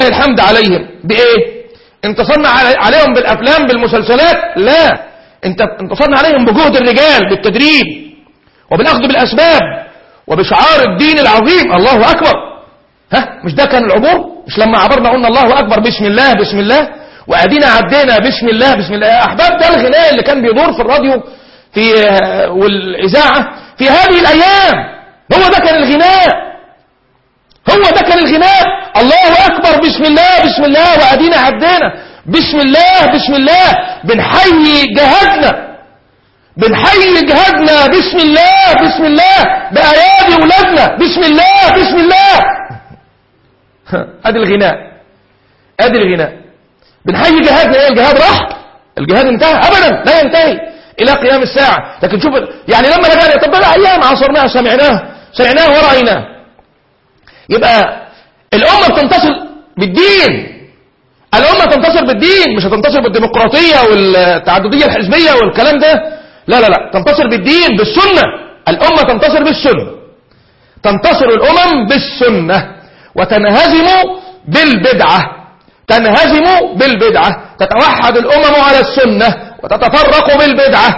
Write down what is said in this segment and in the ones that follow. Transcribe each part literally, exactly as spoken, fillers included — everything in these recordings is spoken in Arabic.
الحمد عليهم بإيه؟ انتصرنا عليهم بالأفلام بالمسلسلات؟ لا، انتصرنا عليهم بجهد الرجال، بالتدريب وبالأخذ بالأسباب وبشعار الدين العظيم الله أكبر. ها، مش ده كان العبور؟ مش لما عبرنا قلنا الله أكبر بسم الله بسم الله، وأدينا عدينا بسم الله بسم الله. يا أحباب، ده الغناء اللي كان بيدور في الراديو في والإذاعة في هذه الأيام. هو ده كان الغناء، هو ده كان الغناء. الله أكبر بسم الله بسم الله، وأدينا عدينا بسم الله بسم الله. بنحيي جهادنا، بنحيي جهادنا بسم الله بسم الله، بأيادي ولادنا بسم الله بسم الله. ادي الغناء، ادي الغناء. بنحيي جهادنا. ايه الجهاد راح؟ الجهاد انتهى؟ ابدا، لا ينتهي الى قيام الساعة. لكن شوف يعني لما لقينا طب بقى ايام عصرناها سمعناه سمعناه ورأيناه. يبقى الامة بتنتصر بالدين، الامة تنتصر بالدين، مش هتنتصر بالديمقراطية والتعددية الحزبية والكلام ده. لا لا لا، تنتصر بالدين بالسنة. الامة تنتصر بالسنة، تنتصر الامم بالسنة، وتنهزم بالبدعة، تنهزم بالبدعة. تتوحد الامم على السنة وتتفرق بالبدعة.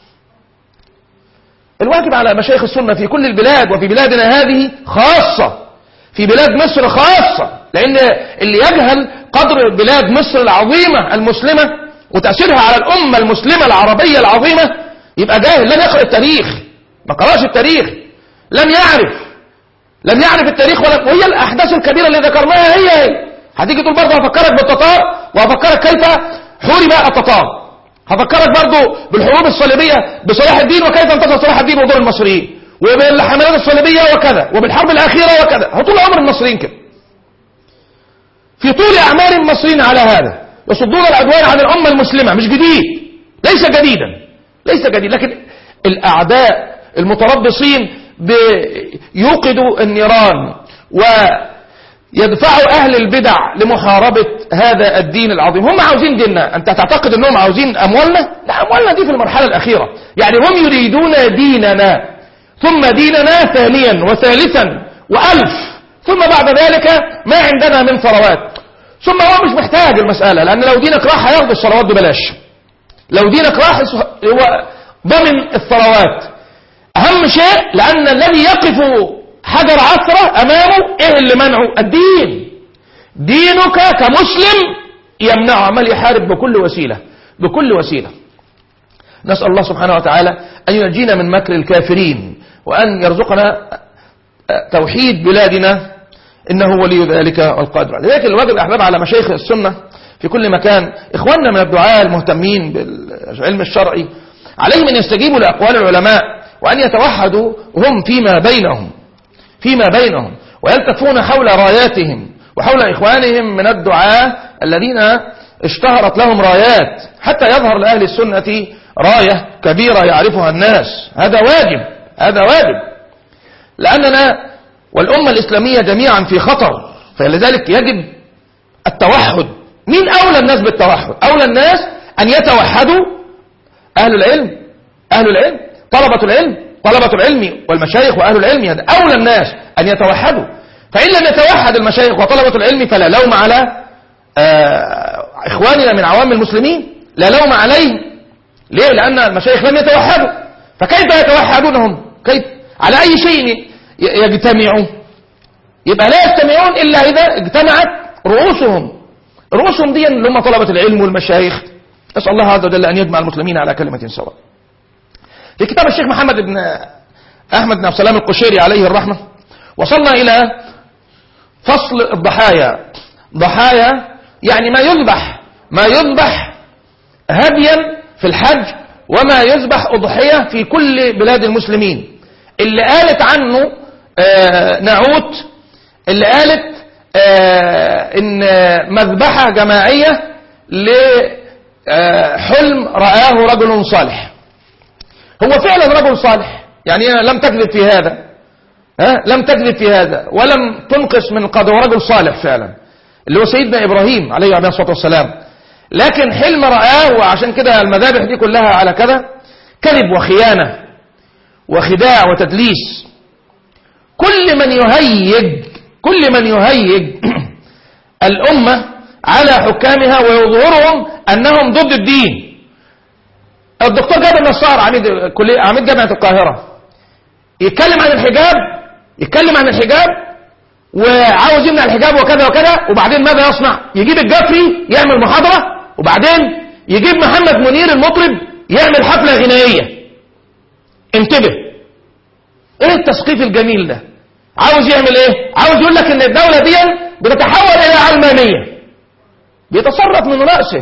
الواجب على مشايخ السنة في كل البلاد، وفي بلادنا هذه خاصة، في بلاد مصر خاصة، لأن اللي يجهل قدر بلاد مصر العظيمة المسلمة وتأثيرها على الأمة المسلمة العربية العظيمة يبقى جاهل، لن يقرأ التاريخ، ما قرأش التاريخ، لن يعرف لن يعرف التاريخ. ولا وهي الأحداث الكبيرة اللي ذكرناها هي هي. هتيجي تقول برضه هفكرك بالتتار، وهفكرك كيف حورب التتار، هفكرك برضه بالحروب الصليبية بصلاح الدين وكيف انتصر صلاح الدين ودور المصريين، وبالحملات الصليبية وكذا، وبالحرب الأخيرة وكذا. هو طول عمر المصريين كده، في طول أعمار المصريين على هذا، يصدون العدوان عن الأمة المسلمة. مش جديد، ليس جديدا، ليس جديد. لكن الأعداء المتربصين بيوقدوا النيران ويدفعوا أهل البدع لمحاربة هذا الدين العظيم. هم عاوزين ديننا. أنت تعتقد أنهم عاوزين أموالنا؟ لا، أموالنا دي في المرحلة الأخيرة. يعني هم يريدون ديننا، ثم ديننا ثانيا وثالثا وألف، ثم بعد ذلك ما عندنا من ثروات. ثم هو مش محتاج المسألة، لأن لو دينك راح هياخد الثروات ببلاش. لو دينك راح هو ضمن الثروات. أهم شيء، لأن الذي يقف حجر عثرة أمامه إيه اللي منعه؟ الدين. دينك كمسلم يمنعه، عمال يحارب بكل وسيلة، بكل وسيلة. نسأل الله سبحانه وتعالى أن ينجينا من مكر الكافرين، وأن يرزقنا توحيد بلادنا، إنه ولي ذلك والقادر عليه. لذلك الواجب الأحباب على مشايخ السنة في كل مكان، إخواننا من الدعاء المهتمين بالعلم الشرعي، عليهم أن يستجيبوا لأقوال العلماء، وأن يتوحدوا هم فيما بينهم فيما بينهم ويلتفون حول راياتهم وحول إخوانهم من الدعاء الذين اشتهرت لهم رايات، حتى يظهر لأهل السنة راية كبيرة يعرفها الناس. هذا واجب، هذا واجب، لأننا والأمة الإسلامية جميعا في خطر. فلذلك يجب التوحد. مين أولى الناس بالتوحد؟ أولى الناس أن يتوحدوا أهل العلم، أهل العلم طلبة العلم، طلبة العلم والمشايخ وأهل العلم. هذا أولى الناس أن يتوحدوا. فإن لم يتوحد المشايخ وطلبة العلم فلا لوم على إخواننا من عوام المسلمين، لا لوم عليهم. ليه؟ لأن المشايخ لم يتوحدوا. فكيف يتوحدونهم؟ كيف؟ على أي شيء يجتمعون؟ يبقى لا يجتمعون إلا إذا اجتمعت رؤوسهم. رؤوسهم دي اللي هم طلبة العلم والمشايخ. أسأل الله عز وجل أن يجمع المسلمين على كلمة سواء. في كتاب الشيخ محمد بن أحمد بن عبد السلام القشيري عليه الرحمة وصلنا إلى فصل الضحايا. ضحايا يعني ما يذبح، ما يذبح هديا في الحج، وما يذبح أضحية في كل بلاد المسلمين. اللي قالت عنه آه نعوت، اللي قالت آه إن مذبحة جماعية لحلم رآه رجل صالح. هو فعلا رجل صالح، يعني لم تكذب في هذا، ها؟ لم تكذب في هذا ولم تنقص من قدر رجل صالح فعلا، اللي هو سيدنا إبراهيم عليه الصلاة والسلام. لكن حلم رآه، وعشان كده المذابح دي كلها على كذا كذب وخيانة وخداع وتدليس. كل من يهيج كل من يهيج الأمة على حكامها ويظهرهم أنهم ضد الدين. الدكتور جابر نصار عميد كلية عميد جامعة القاهرة يتكلم عن الحجاب يتكلم عن الحجاب وعاوز يمنع الحجاب وكذا وكذا، وبعدين ماذا يصنع؟ يجيب الجفري يعمل محاضرة، وبعدين يجيب محمد منير المطرب يعمل حفلة غنائية. انتبه، ايه التسقيف الجميل ده؟ عاوز يعمل ايه؟ عاوز يقول لك ان الدولة دي بتتحول الى علمانية، بيتصرف من رأسه.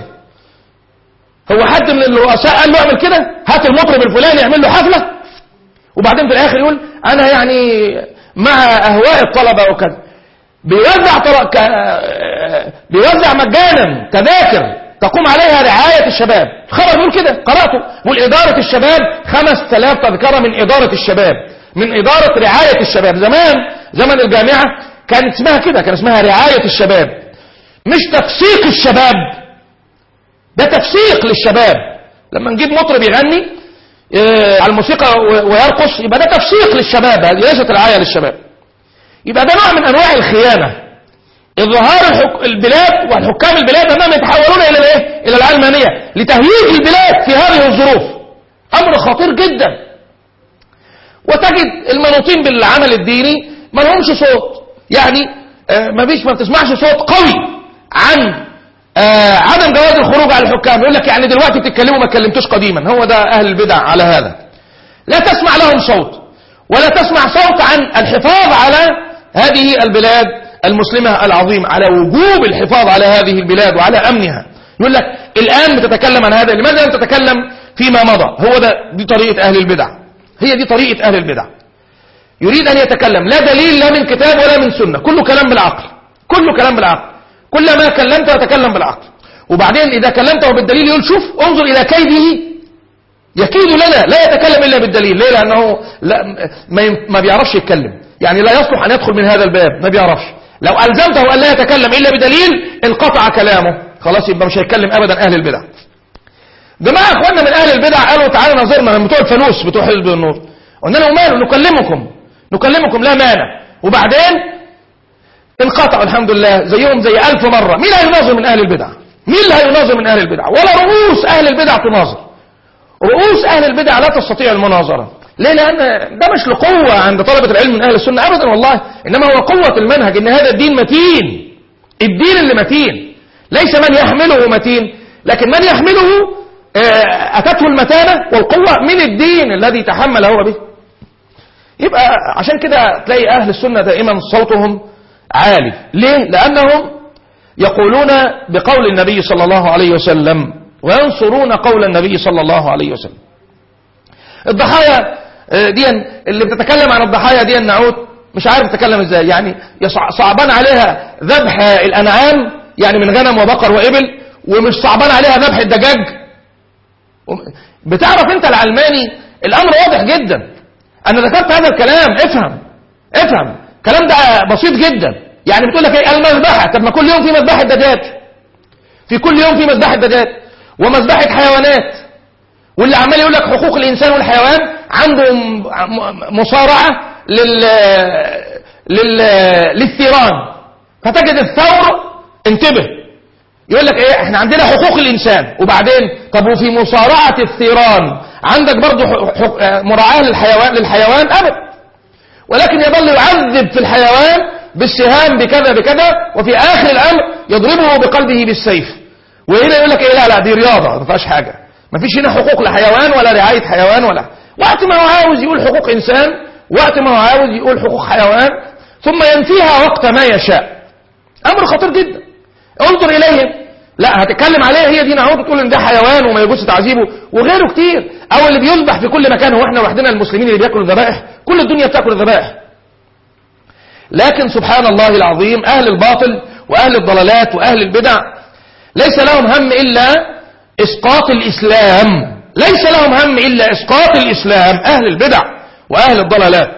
هو حد من الرؤساء قال له اعمل كده؟ هات المطرب الفلاني يعمل له حفلة، وبعدين في الاخر يقول انا يعني مع اهواء الطلبة وكذا. بيوزع طرق ك... بيوزع مجانا تذاكر تقوم عليها رعاية الشباب. خبر يقول كده، قرأته، يقول إدارة الشباب خمس تلاف تذكرة من إدارة الشباب، من إدارة رعاية الشباب. زمان زمن الجامعة كانت اسمها كده، كان اسمها رعاية الشباب، مش تفسيق الشباب، ده تفسيق للشباب. لما نجيب مطرب يغني اه على الموسيقى ويرقص يبقى ده تفسيق للشباب، هذه ليست رعاية للشباب. يبقى ده نوع من أنواع الخيانة، إظهار الحك... البلاد والحكام البلاد أنهم يتحولون إلى الإيه؟ إلى العلمانية لتهيئ البلاد في هذه الظروف. أمر خطير جدا. وتجد المنوطين بالعمل الديني ما لهمش صوت، يعني آه ما فيش ما بتسمعش صوت قوي عن آه عدم جواز الخروج على الحكام. يقول لك يعني دلوقتي بتتكلموا ما اتكلمتوش قديما. هو ده أهل البدع على هذا، لا تسمع لهم صوت ولا تسمع صوت عن الحفاظ على هذه البلاد المسلمة العظيمة، على وجوب الحفاظ على هذه البلاد وعلى أمنها. يقول لك الآن بتتكلم عن هذا، لماذا لم تتكلم فيما مضى؟ هو ده دي طريقة أهل البدع، هي دي طريقة أهل البدع. يريد أن يتكلم لا دليل لا من كتاب ولا من سنة، كله كلام بالعقل، كله كلام بالعقل. كلما كلمت يتكلم بالعقل، وبعدين إذا كلمته بالدليل يقول شوف انظر إلى كيده، يكيد لنا، لا يتكلم إلا بالدليل. ليه؟ لأنه لا ما بيعرفش يتكلم، يعني لا يصلح أن يدخل من هذا الباب، ما بيعرفش. لو ألزمته أن لا يتكلم إلا بدليل انقطع كلامه، خلاص يبقى مش هيتكلم أبدا. أهل البدع جماعة أخواننا من أهل البدع قالوا تعالوا نظرنا من بتوع الفلوس بتوع حزب النور، قلنا لهم ماله، نكلمكم نكلمكم لا مانع، وبعدين انقطعوا الحمد لله زيهم زي ألف مرة. مين اللي هيناظر من أهل البدع؟ مين اللي هيناظر من أهل البدع؟ ولا رؤوس أهل البدع تناظر. رؤوس أهل البدع لا تستطيع المناظرة. ليه؟ لأن ده مش لقوة عند طلبة العلم من أهل السنة أبدا والله، إنما هو قوة المنهج، إن هذا الدين متين، الدين اللي متين، ليس من يحمله متين، لكن من يحمله أتته المتانة والقوة من الدين الذي تحمل هو به. يبقى عشان كده تلاقي أهل السنة دائما صوتهم عالي. ليه؟ لأنهم يقولون بقول النبي صلى الله عليه وسلم وينصرون قول النبي صلى الله عليه وسلم. الضحايا دي اللي بتتكلم عن الضحايا دي النعود مش عارف تتكلم ازاي، يعني صعبان عليها ذبح الأنعام يعني من غنم وبقر وإبل، ومش صعبان عليها ذبح الدجاج. بتعرف انت العلماني الأمر واضح جدا. أنا ذكرت هذا الكلام، افهم افهم الكلام ده بسيط جدا. يعني بتقول لك ايه المذبحة؟ طب ما كل يوم في مذبحة دجاج، في كل يوم في مذبحة دجاج ومذبحة حيوانات، واللي عمال يقول لك حقوق الإنسان والحيوان عنده مصارعة لل... لل... للثيران. فتجد الثور انتبه يقول لك ايه احنا عندنا حقوق الإنسان، وبعدين طب وفي مصارعة الثيران عندك برضو حق... مراعاة للحيوان للحيوان أبدا، ولكن يظل يعذب في الحيوان بالسهام بكذا بكذا، وفي آخر الأمر يضربه بقلبه بالسيف. وهنا يقول لك ايه لا لا دي رياضة ما فيهاش حاجة، ما فيش هنا حقوق لحيوان ولا رعاية حيوان، ولا وقت ما هو عاوز يقول حقوق إنسان، وقت ما هو عاوز يقول حقوق حيوان، ثم ينفيها وقت ما يشاء. أمر خطير جدا. انظر إليهم، لا هتتكلم عليه هي دي نعود تقول ان ده حيوان وما يجوز تعذيبه، وغيره كتير. او اللي بيذبح في كل مكان، هو احنا لوحدنا المسلمين اللي بياكلوا الذبائح؟ كل الدنيا بتاكل الذبائح. لكن سبحان الله العظيم أهل الباطل وأهل الضلالات وأهل البدع ليس لهم هم إلا إسقاط الإسلام، ليس لهم هم إلا إسقاط الإسلام. أهل البدع وأهل الضلالات.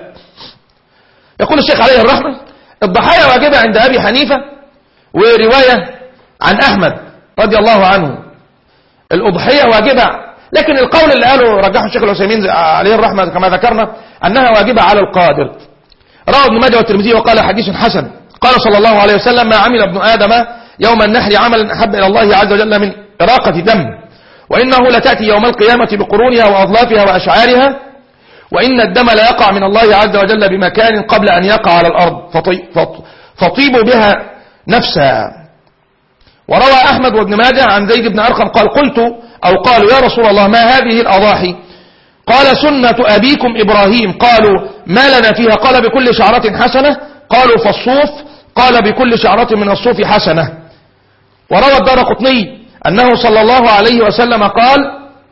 يقول الشيخ عليه الرحمة الضحايا واجبة عند أبي حنيفة، ورواية عن أحمد رضي الله عنه الأضحية واجبة، لكن القول اللي قاله رجحه الشيخ العثيمين عليه الرحمة كما ذكرنا أنها واجبة على القادر. رواه ابن ماجه والترمذي وقال حديث حسن. قال صلى الله عليه وسلم: ما عمل ابن آدم يوم النحر عملا أحب إلى الله عز وجل من إراقة دم، وإنه لتأتي يوم القيامة بقرونها وأظلافها وأشعارها، وإن الدم لا يقع من الله عز وجل بمكان قبل أن يقع على الأرض فطيب بها نفسها. وروى أحمد وابن ماجه عن زيد بن أرقم قال: قلت أو قالوا: يا رسول الله ما هذه الأضاحي؟ قال: سنة أبيكم إبراهيم. قالوا: ما لنا فيها؟ قال: بكل شعرة حسنة. قالوا: فالصوف؟ قال: بكل شعرة من الصوف حسنة. وروى الدارقطني أنه صلى الله عليه وسلم قال: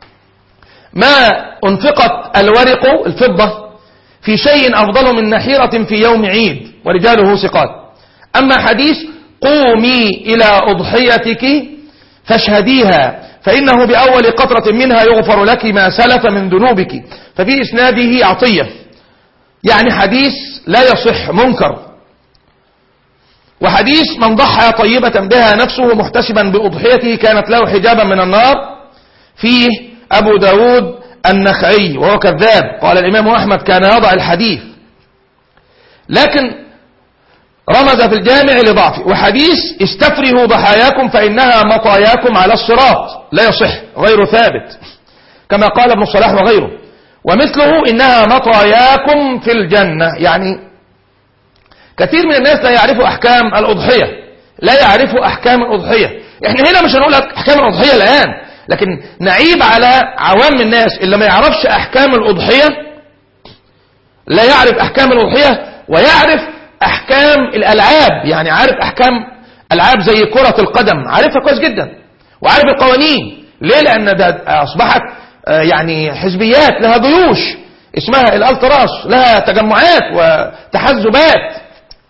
ما أنفقت الورق الفضة في شيء أفضل من نحيرة في يوم عيد، ورجاله ثقات. أما حديث قومي إلى أضحيتك فاشهديها فإنه بأول قطرة منها يغفر لك ما سلف من ذنوبك، ففي إسناده عطية، يعني حديث لا يصح، منكر. وحديث من ضحى طيبة بها نفسه محتسبا بأضحيته كانت له حجابا من النار، فيه أبو داود النخعي وهو كذاب. قال الإمام أحمد: كان يضع الحديث، لكن رمز في الجامع لضعفه. وحديث استفرهوا ضحاياكم فإنها مطاياكم على الصراط لا يصح، غير ثابت، كما قال ابن الصلاح وغيره. ومثله إنها مطاياكم في الجنة، يعني كثير من الناس لا يعرفوا أحكام الأضحية، لا يعرفوا أحكام الأضحية. احنا هنا مش هنقول أحكام الأضحية الآن، لكن نعيب على عوام الناس اللي ما يعرفش أحكام الأضحية، لا يعرف أحكام الأضحية ويعرف أحكام الألعاب، يعني عارف أحكام ألعاب زي كرة القدم، عارفها كويس جدا، وعارف القوانين. ليه؟ لأن ده أصبحت يعني حزبيات لها جيوش اسمها الالتراس، لها تجمعات وتحزبات.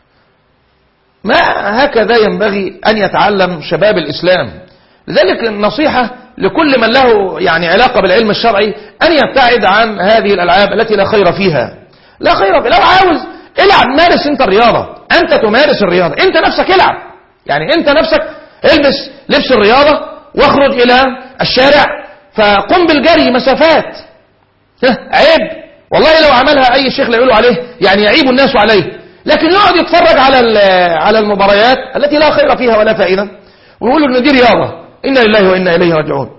ما هكذا ينبغي أن يتعلم شباب الإسلام. لذلك النصيحة لكل من له يعني علاقة بالعلم الشرعي أن يبتعد عن هذه الألعاب التي لا خير فيها، لا خير فيها. لو عاوز العب، مارس انت الرياضة، انت تمارس الرياضة، انت نفسك العب، يعني انت نفسك البس لبس الرياضة واخرج الى الشارع فقم بالجري مسافات. عيب والله لو عملها اي شيخ لا يقولوا عليه، يعني يعيب الناس عليه، لكن يقعد يتفرج على على المباريات التي لا خير فيها ولا فائدة ويقولوا ان دي رياضة. إنا لله وإنا إليه راجعون.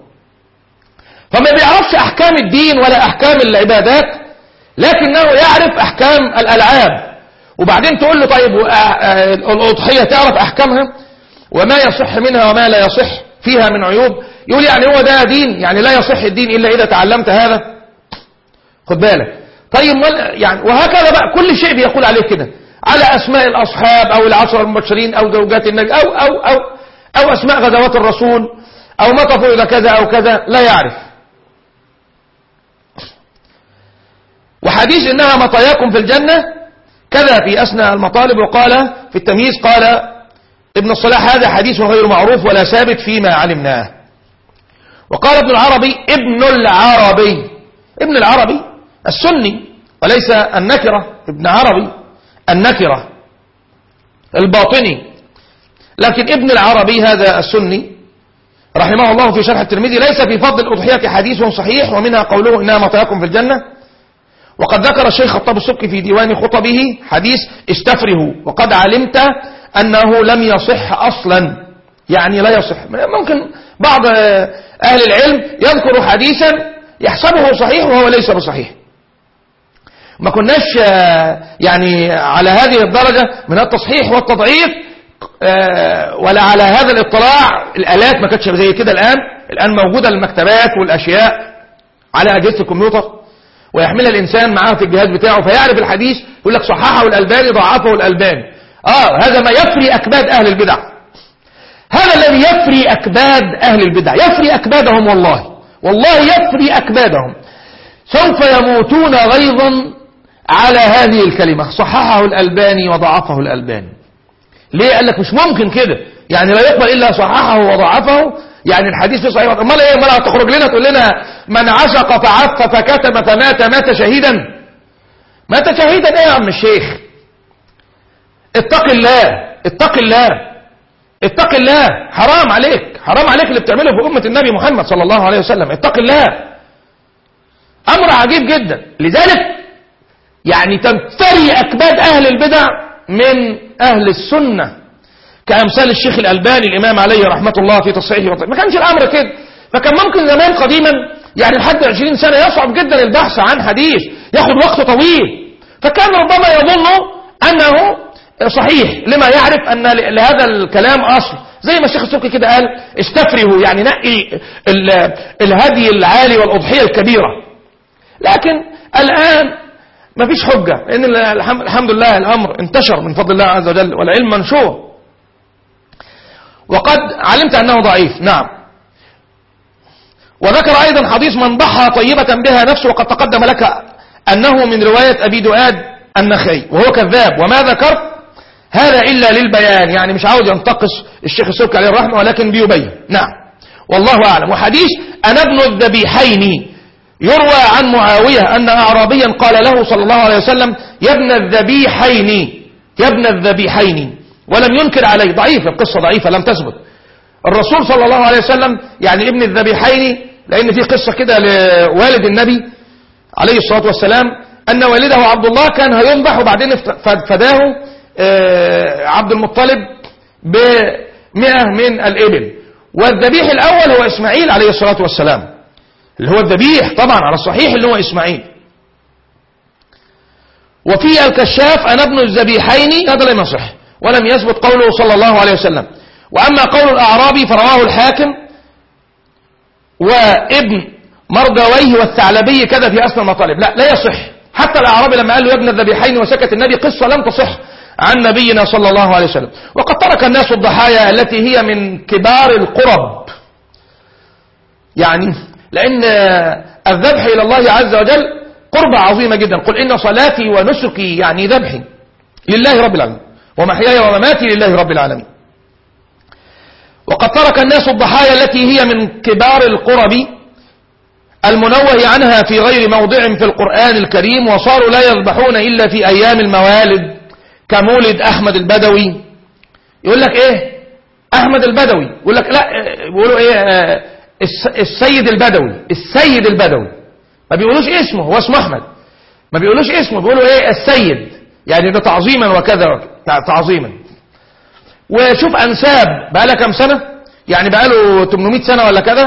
فما بيعرفش احكام الدين ولا احكام العبادات، لكنه يعرف احكام الالعاب. وبعدين تقول له: طيب الاضحيه تعرف احكامها وما يصح منها وما لا يصح فيها من عيوب؟ يقول يعني هو ده دين؟ يعني لا يصح الدين الا اذا تعلمت هذا. خد بالك. طيب يعني وهكذا بقى كل شيء بيقول عليه كده، على اسماء الاصحاب او العشر المبشرين او زوجات النبي او او او او اسماء غزوات الرسول او متى فرض كذا او كذا، لا يعرف. وحديث إنها مطاياكم في الجنة كذا في أسنى المطالب. وقال في التمييز قال ابن الصلاح: هذا حديث غير معروف ولا ثابت فيما علمناه. وقال ابن العربي ابن العربي ابن العربي السني وليس النكرة، ابن عربي النكرة الباطني، لكن ابن العربي هذا السني رحمه الله في شرح الترمذي: ليس في فضل الأضحية حديث صحيح، ومنها قوله إنها مطاياكم في الجنة. وقد ذكر الشيخ خطاب السبكي في ديوان خطبه حديث استفره، وقد علمت أنه لم يصح أصلا، يعني لا يصح. ممكن بعض أهل العلم يذكر حديثا يحسبه صحيح وهو ليس بصحيح. ما كناش يعني على هذه الدرجة من التصحيح والتضعيف ولا على هذا الاطلاع. الآلات ما كانتش زي كده. الآن الآن موجودة المكتبات والأشياء على أجهزة الكمبيوتر، ويحملها الإنسان معاه في الجهاز بتاعه فيعرف الحديث، يقول لك صححه الألباني ضعفه الألباني. آه هذا ما يفري أكباد أهل البدع، هذا الذي يفري أكباد أهل البدع، يفري أكبادهم والله والله يفري أكبادهم. سوف يموتون غيظا على هذه الكلمة صححه الألباني وضعفه الألباني. ليه؟ قال لك مش ممكن كده، يعني لا يقبل إلا صححه وضعفه، يعني الحديث في صحيح. امال ايه؟ امال هتخرج لنا تقول لنا من عشق فعف فكتم فمات مات شهيدا؟ مات شهيدا ايه يا عم الشيخ؟ اتق الله اتق الله اتق الله، حرام عليك حرام عليك اللي بتعمله في أمة النبي محمد صلى الله عليه وسلم. اتق الله، أمر عجيب جدا. لذلك يعني تنفري أكباد أهل البدع من أهل السنة كأمثال الشيخ الألباني الإمام عليه رحمة الله في تصحيحه. ما كانش الأمر كده، فكان ممكن زمان قديما يعني لحد عشرين سنة يصعب جدا البحث عن حديث، ياخد وقت طويل، فكان ربما يظن أنه صحيح لما يعرف أن لهذا الكلام أصل، زي ما الشيخ السبكي كده قال استفرهوا، يعني نقي الهدي العالي والأضحية الكبيرة. لكن الآن ما فيش حجة، لأن الحمد لله الأمر انتشر من فضل الله عز وجل والعلم منشور. وقد علمت أنه ضعيف، نعم. وذكر أيضا حديث من ضحى طيبة بها نفسه، وقد تقدم لك أنه من رواية أبي دؤاد النخعي، وهو كذاب. وما ذكرت هذا إلا للبيان، يعني مش عاوز ينتقص الشيخ السبكي عليه الرحمة، ولكن بيبين. نعم والله أعلم. وحديث أنا ابن الذبيحين يروى عن معاوية أن أعرابيا قال له صلى الله عليه وسلم يا ابن الذبيحين، يا ابن الذبيحين، ولم ينكر عليه. ضعيفة، القصة ضعيفة لم تثبت. الرسول صلى الله عليه وسلم يعني ابن الذبيحين، لأن في قصة كده لوالد النبي عليه الصلاة والسلام أن والده عبد الله كان هينضح، وبعدين فداه عبد المطلب بمئة من الإبل، والذبيح الأول هو إسماعيل عليه الصلاة والسلام، اللي هو الذبيح طبعا على الصحيح اللي هو إسماعيل. وفي الكشاف أنا ابن الذبيحين، هذا لم يصح ولم يثبت قوله صلى الله عليه وسلم. وأما قول الأعرابي فرواه الحاكم وابن مردويه والثعلبي كذا في أصل المطالب، لا لا يصح. حتى الأعرابي لما قال له يا ابن الذبيحين وسكت النبي، قصة لم تصح عن نبينا صلى الله عليه وسلم. وقد ترك الناس الضحايا التي هي من كبار القرب، يعني لأن الذبح إلى الله عز وجل قربة عظيمة جدا. قل إن صلاتي ونسكي يعني ذبحي لله رب العالمين، ومحياي ومماتي لله رب العالمين. وقد ترك الناس الضحايا التي هي من كبار القرب المنوه عنها في غير موضع في القرآن الكريم، وصاروا لا يذبحون إلا في أيام الموالد كمولد أحمد البدوي. يقول لك إيه أحمد البدوي، يقول لك لا، بيقولوا إيه آه السيد البدوي، السيد البدوي، ما بيقولوش اسمه، هو اسمه أحمد، ما بيقولوش اسمه، بيقولوا إيه السيد، يعني ده تعظيما وكذا تعظيما. وشوف أنساب بقى لها كم سنة، يعني بقى له ثمانمائة سنة ولا كذا.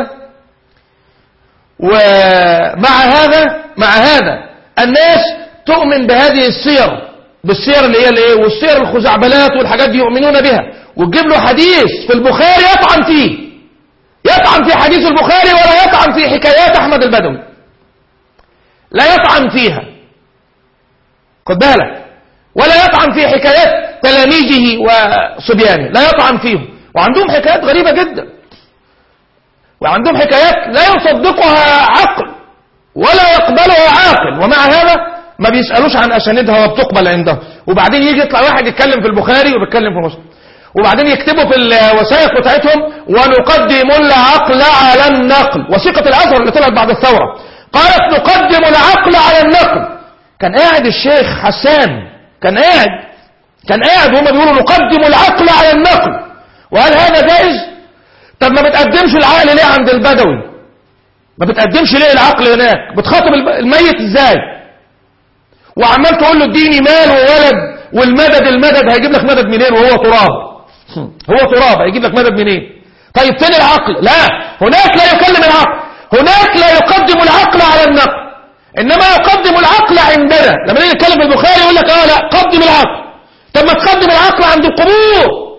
ومع هذا مع هذا الناس تؤمن بهذه السير، بالسير اللي هي الايه، والسير الخزعبلات والحاجات دي يؤمنون بها، وتجيب له حديث في البخاري يطعن فيه، يطعن في حديث البخاري ولا يطعن في حكايات أحمد البدوي، لا يطعن فيها، خد بالك، ولا يطعن في حكايات تلاميذه وصبيانه، لا يطعن فيهم. وعندهم حكايات غريبة جدا، وعندهم حكايات لا يصدقها عقل ولا يقبلها عاقل، ومع هذا ما بيسألوش عن أساندها وبتقبل عندهم. وبعدين يجي يطلع واحد يتكلم في البخاري وبيتكلم في مسلم، وبعدين يكتبوا في الوثائق بتاعتهم ونقدم العقل على النقل. وثيقة الأزهر اللي طلعت بعد الثورة قالت نقدم العقل على النقل. كان قاعد الشيخ حسان، كان قاعد كان قاعد وهم بيقولوا نقدم العقل على النقل، وهل هذا جائز؟ طب ما بتقدمش العقل ليه عند البدوي؟ ما بتقدمش ليه العقل هناك؟ بتخاطب الميت ازاي؟ وعمال تقول له اديني مال وولد والمدد، المدد هيجيب لك مدد منين وهو تراب؟ هو تراب هيجيب لك مدد منين؟ طيب فين العقل؟ لا، هناك لا يكلم العقل، هناك لا يقدم العقل على النقل، انما يقدم العقل عندنا. لما نيجي نتكلم في البخاري يقول لك اه لا قدم العقل. طب ما تقدم العقل عند القبور.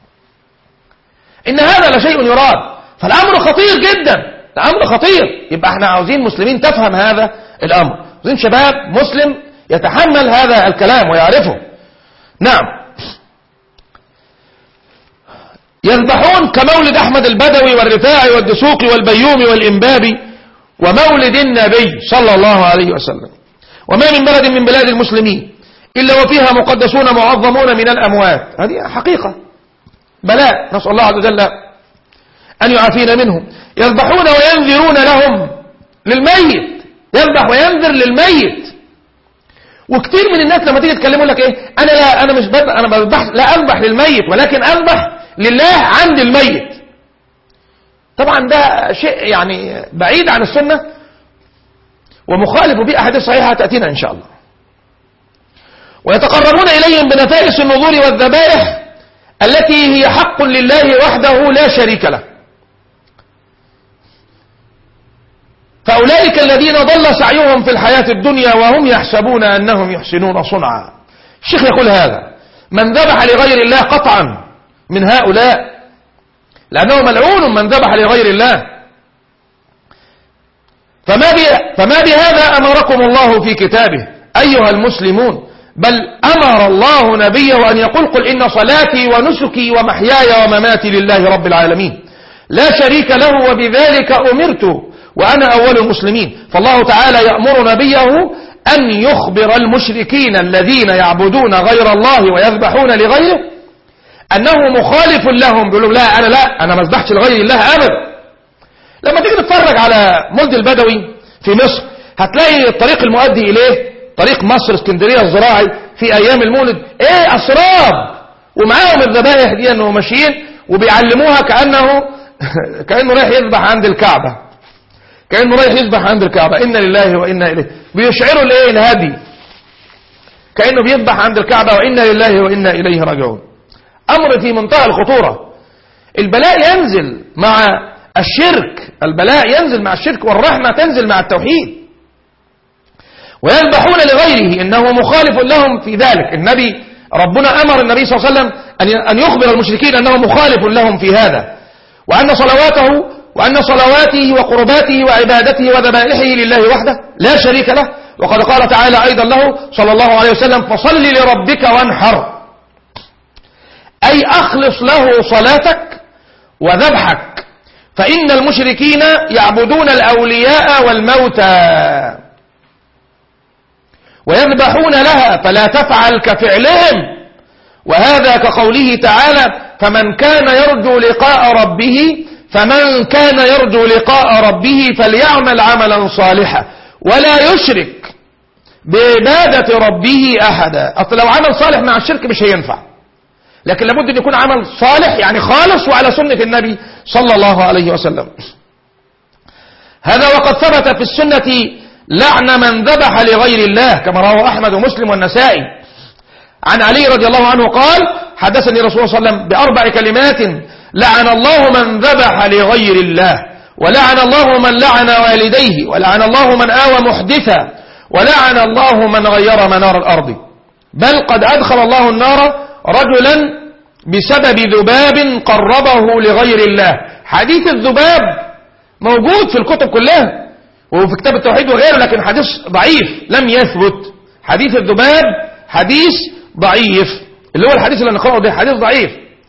ان هذا لشيء يراد، فالامر خطير جدا، الامر خطير. يبقى احنا عاوزين مسلمين تفهم هذا الامر، عاوزين شباب مسلم يتحمل هذا الكلام ويعرفه. نعم. يذبحون كمولد أحمد البدوي والرفاعي والدسوقي والبيومي والإنبابي ومولد النبي صلى الله عليه وسلم. وما من بلد من بلاد المسلمين إلا وفيها مقدسون معظمون من الأموات. هذه حقيقة بلاء، نسأل الله عز وجل أن يعافينا منهم. يذبحون وينذرون لهم للميت، يذبح وينذر للميت. وكثير من الناس لما تيجي تكلموا لك ايه، انا لا انا مش بذبح، انا بذبح لا اذبح للميت ولكن اذبح لله عند الميت. طبعا ده شيء يعني بعيد عن السنة ومخالف به احاديث صحيحة تأتينا ان شاء الله. ويتقربون إليهم بنفائس النذور والذبائح التي هي حق لله وحده لا شريك له. فأولئك الذين ضل سعيهم في الحياة الدنيا وهم يحسبون أنهم يحسنون صنعا. الشيخ يقول هذا من ذبح لغير الله قطعا من هؤلاء، لأنه ملعون من ذبح لغير الله. فما, فما بهذا أمركم الله في كتابه أيها المسلمون، بل أمر الله نبيه أن يقول قل إن صلاتي ونسكي ومحياي ومماتي لله رب العالمين لا شريك له وبذلك أمرت وأنا أول المسلمين. فالله تعالى يأمر نبيه أن يخبر المشركين الذين يعبدون غير الله ويذبحون لغيره أنه مخالف لهم. بيقولوا لا أنا لا أنا ما اذبحش لغير الله أبدا. لما تيجي تتفرج على مولد البدوي في مصر هتلاقي الطريق المؤدي إليه طريق مصر اسكندرية الزراعي في أيام المولد إيه أسراب، ومعاهم الذبائح دي أنه ماشيين وبيعلموها كأنه كأنه رايح يذبح عند الكعبة، كأنه رايح يذبح عند الكعبة إنا لله وإنا إليه. بيشعروا الإيه الهدي كأنه بيذبح عند الكعبة وإنا لله وإنا إليه راجعون. أمر في منتهى الخطورة. البلاء ينزل مع الشرك، البلاء ينزل مع الشرك والرحمة تنزل مع التوحيد. ويذبحون لغيره إنه مخالف لهم في ذلك. النبي ربنا أمر النبي صلى الله عليه وسلم أن يخبر المشركين أنه مخالف لهم في هذا، وأن صلواته وأن صلواته وقرباته وعبادته وذبائحه لله وحده لا شريك له. وقد قال تعالى أيضا له صلى الله عليه وسلم فصل لربك وانحر، أي أخلص له صلاتك وذبحك، فإن المشركين يعبدون الأولياء والموتى ويذبحون لها فلا تفعل كفعلهم. وهذا كقوله تعالى فمن كان يرجو لقاء ربه فمن كان يرجو لقاء ربه فليعمل عملا صالحا ولا يشرك بعبادة ربه أحدا. أصل لو عمل صالح مع الشرك مش هينفع، لكن لابد أن يكون عمل صالح يعني خالص وعلى سنة النبي صلى الله عليه وسلم. هذا وقد ثبت في السنة لعن من ذبح لغير الله كما رواه أحمد ومسلم والنسائي عن علي رضي الله عنه قال حدثني رسول الله صلى الله عليه وسلم بأربع كلمات لعن الله من ذبح لغير الله، ولعن الله من لعن والديه، ولعن الله من آوى محدثا، ولعن الله من غير منار الأرض. بل قد أدخل الله النار رجلا بسبب ذباب قربه لغير الله. حديث الذباب موجود في الكتب كلها وفي كتاب التوحيد وغيره، لكن حديث ضعيف لم يثبت. حديث الذباب حديث ضعيف، اللي هو الحديث اللي نقرأه ده حديث ضعيف.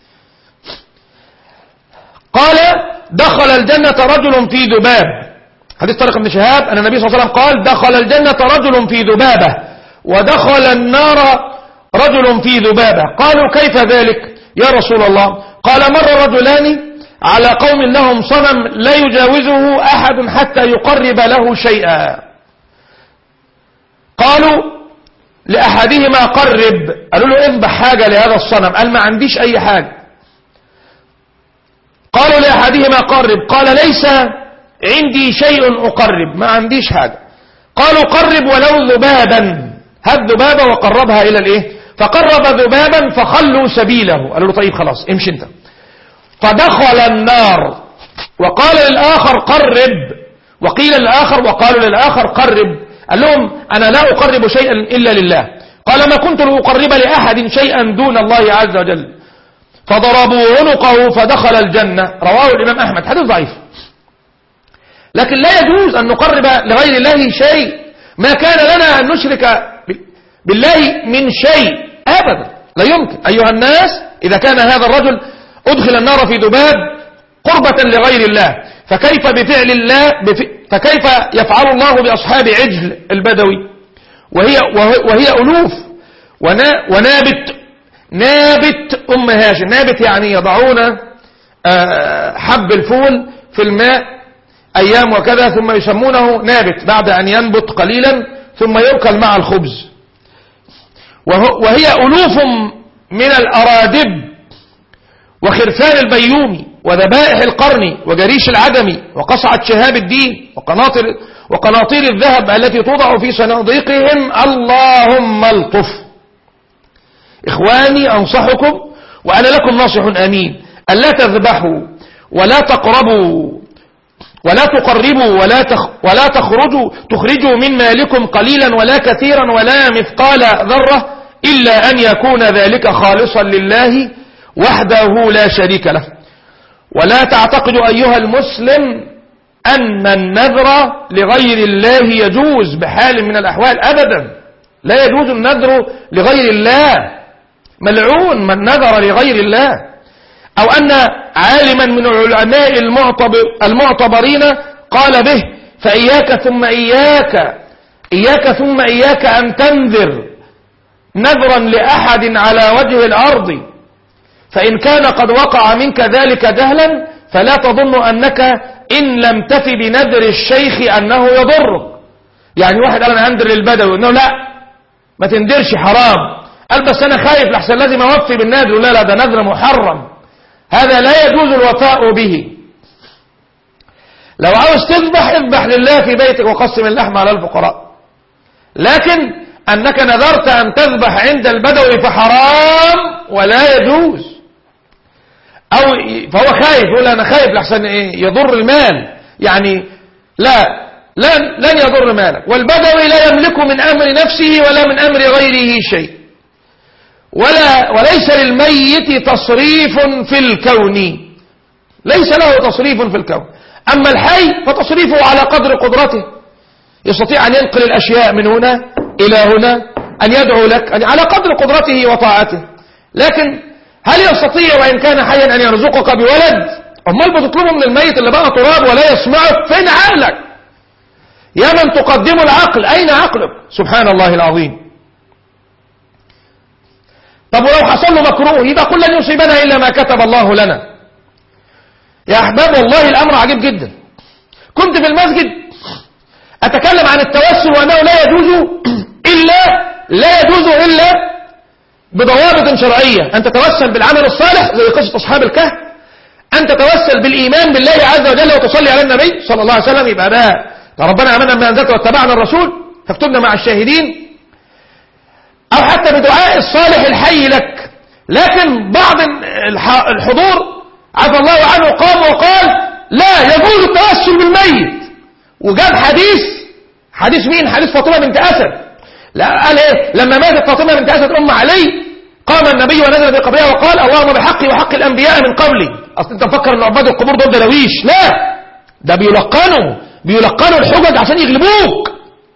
قال دخل الجنة رجل في ذباب، حديث طارق بن شهاب أن النبي صلى الله عليه وسلم قال دخل الجنة رجل في ذبابة ودخل النار رجل في ذبابة. قالوا كيف ذلك يا رسول الله؟ قال مر رجلان على قوم لهم صنم لا يجاوزه أحد حتى يقرب له شيئا. قالوا لأحدهما قرب، قالوا له اذبح حاجة لهذا الصنم، قال ما عنديش أي حاجة. قالوا لأحدهما قرب، قال ليس عندي شيء أقرب، ما عنديش حاجة. قالوا قرب ولو ذبابا، هات ذبابة وقربها إلى الإيه؟ فقرب ذبابا فخلوا سبيله. قالوا له طيب خلاص امشي انت. فدخل النار وقال للآخر قرب، وقيل للآخر وقالوا للآخر قرب. قال لهم أنا لا أقرب شيئا إلا لله. قال ما كنت لأقرب لأحد شيئا دون الله عز وجل. فضربوا عنقه فدخل الجنة. رواه الإمام أحمد، حديث ضعيف، لكن لا يجوز أن نقرب لغير الله شيء. ما كان لنا أن نشرك بالله من شيء أبدا، لا يمكن. أيها الناس إذا كان هذا الرجل أدخل النار في ذباب قربة لغير الله، فكيف بفعل الله بف... فكيف يفعل الله بأصحاب عجل البدوي وهي, وهي ألوف ونا... ونابت نابت أم هاشم. نابت يعني يضعون حب الفول في الماء أيام وكذا ثم يسمونه نابت بعد أن ينبت قليلا ثم يؤكل مع الخبز. وهي ألوف من الأرادب وخرفان البيومي وذبائح القرن وجريش العدمي وقصعة شهاب الدين وقناطر, وقناطير الذهب التي توضع في صناديقهم. اللهم الطف. إخواني أنصحكم وأنا لكم ناصح أمين ألا تذبحوا ولا تقربوا ولا تقربوا ولا تخ ولا تخرجوا تخرجوا من مالكم قليلا ولا كثيرا ولا مثقال ذرة إلا أن يكون ذلك خالصا لله وحده لا شريك له. ولا تعتقدوا أيها المسلم أن النذر لغير الله يجوز بحال من الأحوال أبدا. لا يجوز النذر لغير الله، ملعون من نذر لغير الله. أو أن عالما من العلماء المعتبرين قال به فإياك ثم إياك إياك ثم إياك أن تنذر نذرا لأحد على وجه الأرض، فإن كان قد وقع منك ذلك جهلا فلا تظن أنك إن لم تف بنذر الشيخ أنه يضرك. يعني واحد قال أنا أنذر للبدوي، إنه لا ما تندرش حرام، قال بس أنا خايف لحسن لازم أوفي بالنذر، لا لا ده نذر محرم، هذا لا يجوز الوفاء به. لو عاوز تذبح اذبح لله في بيتك وقسم اللحم على الفقراء، لكن أنك نذرت أن تذبح عند البدوي فحرام ولا يجوز. أو فهو خايف، يقول أنا خايف لحسن إيه يضر المال، يعني لا لن, لن يضر مالك. والبدوي لا يملك من أمر نفسه ولا من أمر غيره شيء، ولا وليس للميت تصريف في الكون، ليس له تصريف في الكون. أما الحي فتصريفه على قدر قدرته، يستطيع أن ينقل الأشياء من هنا إلى هنا، أن يدعو لك على قدر قدرته وطاعته. لكن هل يستطيع وإن كان حيا أن يرزقك بولد؟ أمال بتطلبه من الميت اللي بقى تراب ولا يسمعك؟ فين عقلك يا من تقدم العقل؟ أين عقلك؟ سبحان الله العظيم. طب ولو حصل له مكروه يبقى قل لن يصيبنا إلا ما كتب الله لنا. يا أحباب والله الأمر عجيب جدا. كنت في المسجد أتكلم عن التوسل وأنه لا يجوز إلا لا يجوز إلا بضوابط شرعية، أن تتوسل بالعمل الصالح زي قصة أصحاب الكهف، أن تتوسل بالإيمان بالله عز وجل وتصلي على النبي صلى الله عليه وسلم، يبقى ده ربنا آمنا بما أنزلت واتبعنا الرسول فاكتبنا مع الشاهدين، أو حتى بدعاء الصالح الحي لك. لكن بعض الحضور عفى الله عنه قام وقال لا يجوز التوسل بالميت، وجاب حديث حديث مين؟ حديث فاطمة بنت أسد. لا قال ايه لما ماتت فاطمة بنت أسد أم علي قام النبي ونزل في قبرها وقال اللهم بحقي وحق الأنبياء من قبلي. أصل انت مفكر ان عباد القبور دول درويش؟ لا، ده بيلقنوا بيلقنوا الحجج عشان يغلبوك.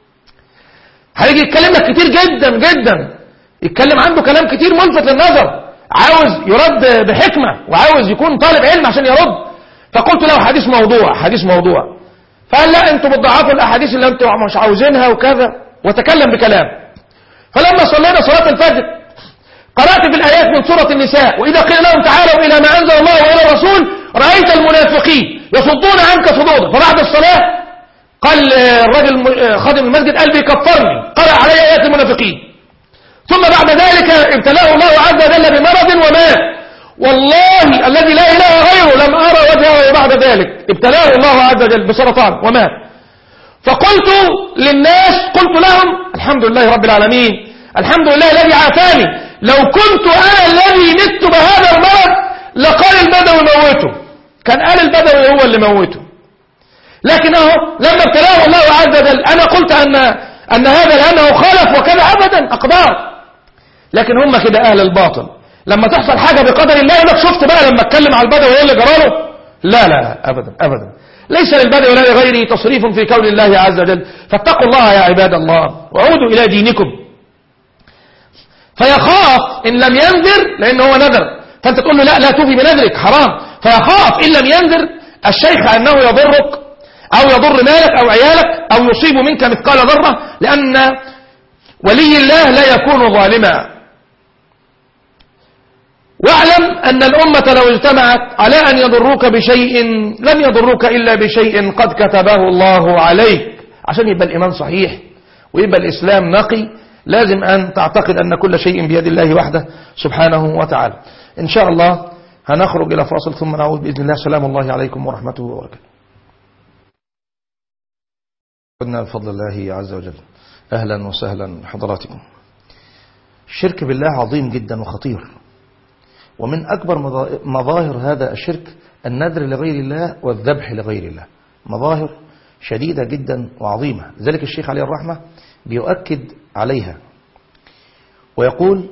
هيجي يتكلم لك كتير جدا جدا، يتكلم عنده كلام كتير ملفت للنظر، عاوز يرد بحكمة وعاوز يكون طالب علم عشان يرد. فقلت له حديث موضوع حديث موضوع فقال لا انتوا بتضعفوا الاحاديث اللي انتوا مش عاوزينها وكذا، وتكلم بكلام. فلما صلينا صلاة الفجر قرأت في الآيات من سورة النساء وإذا قيل لهم تعالوا إلى ما أنزل الله وإلى الرسول رأيت المنافقين يصدون عنك صدودا. فبعد الصلاة قال الرجل خادم المسجد قال بيكفرني، قرأ علي آيات المنافقين. ثم بعد ذلك ابتلاه الله عز وجل بمرض ومات، والله الذي لا إله غيره لم أرى وجهه بعد ذلك، ابتلاه الله عز وجل بسرطان ومات. فقلت للناس قلت لهم الحمد لله رب العالمين، الحمد لله الذي عافاني، لو كنت أنا الذي مت بهذا المرض لقال البدوي موته، كان قال البدوي هو اللي موته. لكنه لما ابتلاه الله عز وجل أنا قلت أن أن هذا لأنه خالف وكذا، أبدا أقدار. لكن هم كده أهل الباطل، لما تحصل حاجة بقدر الله يقول لك شفت بقى لما اتكلم على البدوي ايه اللي جراله. لا لا لا أبدا أبدا، ليس للبدوي ولا لغيره تصريف في كون الله عز وجل. فاتقوا الله يا عباد الله وعودوا إلى دينكم. فيخاف إن لم ينذر لأنه هو نذر، فأنت تقول له لا لا توفي بنذرك حرام، فيخاف إن لم ينذر الشيخ أنه يضرك أو يضر مالك أو عيالك أو يصيب منك مثقال ذرة، لأن ولي الله لا يكون ظالما. واعلم أن الأمة لو اجتمعت على أن يضروك بشيء لم يضروك إلا بشيء قد كتبه الله عليك. عشان يبقى الإيمان صحيح ويبقى الإسلام نقي لازم أن تعتقد أن كل شيء بيد الله وحده سبحانه وتعالى. إن شاء الله هنخرج إلى فاصل ثم نعود بإذن الله. سلام الله عليكم ورحمته وبركاته. قلنا بفضل الله عز وجل. أهلا وسهلا حضراتكم. الشرك بالله عظيم جدا وخطير، ومن أكبر مظاهر هذا الشرك النذر لغير الله والذبح لغير الله، مظاهر شديدة جدا وعظيمة. لذلك الشيخ عليه الرحمة بيؤكد عليها ويقول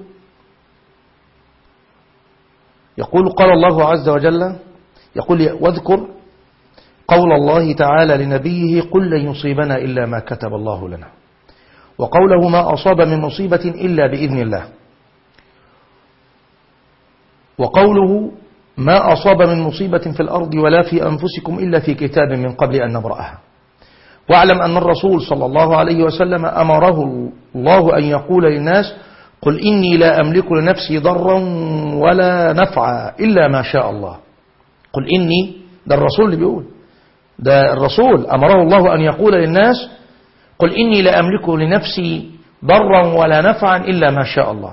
يقول قال الله عز وجل، يقول واذكر قول الله تعالى لنبيه قل لن يصيبنا إلا ما كتب الله لنا، وقوله ما أصاب من مصيبة إلا بإذن الله، وقوله ما أصاب من مصيبة في الأرض ولا في أنفسكم إلا في كتاب من قبل أن نبرأها. واعلم أن الرسول صلى الله عليه وسلم أمره الله أن يقول للناس قل إني لا أملك لنفسي ضرا ولا نفعا إلا ما شاء الله. قل إني، ده الرسول اللي بيقول، ده الرسول أمره الله أن يقول للناس قل إني لا أملك لنفسي ضرا ولا نفعا إلا ما شاء الله،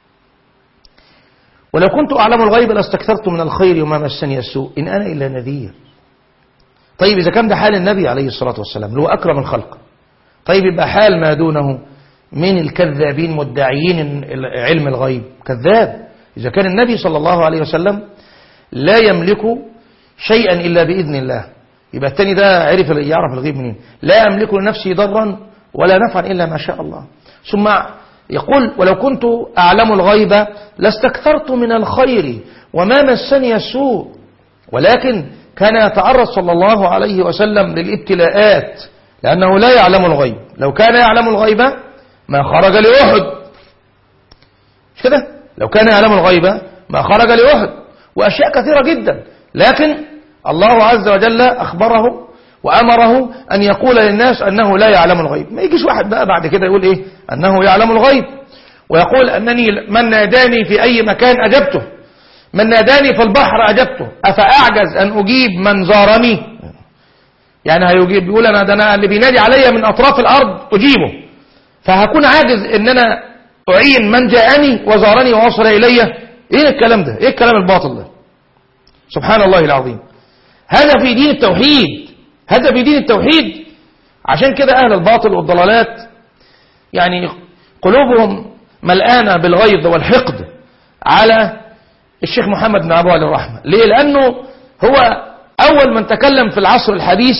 ولو كنت أعلم الغيب لاستكثرت من الخير وما مسني السوء إن أنا إلا نذير. طيب إذا كان ده حال النبي عليه الصلاة والسلام اللي هو أكرم الخلق، طيب يبقى حال ما دونه من الكذابين مدعيين علم الغيب كذاب. إذا كان النبي صلى الله عليه وسلم لا يملك شيئا إلا بإذن الله، يبقى التاني ده عرف يعرف الغيب منين؟ لا أملك لنفسي ضرا ولا نفعا إلا ما شاء الله. ثم يقول ولو كنت أعلم الغيب لاستكثرت من الخير وما مسني السوء، ولكن كان يتعرض صلى الله عليه وسلم للابتلاءات لأنه لا يعلم الغيب. لو كان يعلم الغيب ما خرج لأحد، مش كده؟ لو كان يعلم الغيب ما خرج لأحد وأشياء كثيرة جدا، لكن الله عز وجل أخبره وأمره أن يقول للناس أنه لا يعلم الغيب. ما يجيش واحد بقى بعد كده يقول إيه أنه يعلم الغيب ويقول أنني من ناداني في أي مكان أجبته، من ناداني في البحر أجبته، أفأعجز أن أجيب من زارني؟ يعني هيجيب يقول أنا ده أنا اللي بينادي علي من أطراف الأرض أجيبه، فهكون عاجز أن أنا أعين من جاءني وزارني ووصل إلي؟ إيه الكلام ده؟ إيه الكلام الباطل ده؟ سبحان الله العظيم. هذا في دين التوحيد، هذا في دين التوحيد. عشان كده أهل الباطل والضلالات يعني قلوبهم ملآنة بالغيظ والحقد على الشيخ محمد بن أبو علي الرحمة. ليه؟ لأنه هو أول من تكلم في العصر الحديث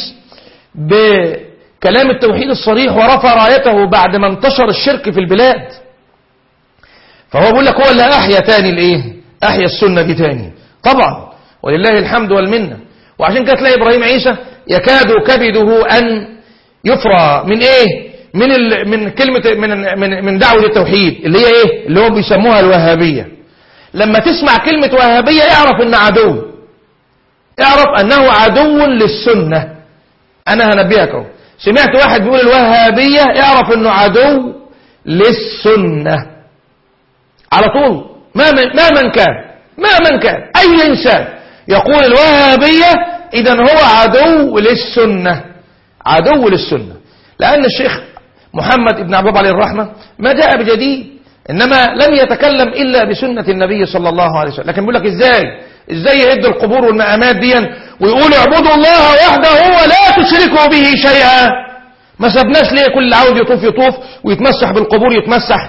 بكلام التوحيد الصريح ورفع رايته بعد ما انتشر الشرك في البلاد. فهو بيقول لك هو اللي أحيا تاني الإيه؟ أحيا السنة دي تاني طبعا، ولله الحمد والمنة. وعشان كده تلاقي إبراهيم عيسى يكاد كبده أن يفرى من إيه؟ من ال... من كلمة من من من دعوة التوحيد اللي هي إيه؟ اللي هو بيسموها الوهابية. لما تسمع كلمة وهابية اعرف إن عدو، اعرف أنه عدو للسنة. أنا هنبيهك أهو، سمعت واحد بيقول الوهابية اعرف إنه عدو للسنة على طول. ما من ما من كان ما من كان أي إنسان يقول الوهابية إذن هو عدو للسنة، عدو للسنة. لأن الشيخ محمد بن عبد عليه الرحمة ما جاء بجديد، إنما لم يتكلم إلا بسنة النبي صلى الله عليه وسلم. لكن بيقول لك إزاي إزاي يهد القبور والمقامات دي ويقول اعبدوا الله وحده ولا تشركوا به شيئا؟ ما سبناش ليه كل عاوز يطوف يطوف ويتمسح بالقبور يتمسح؟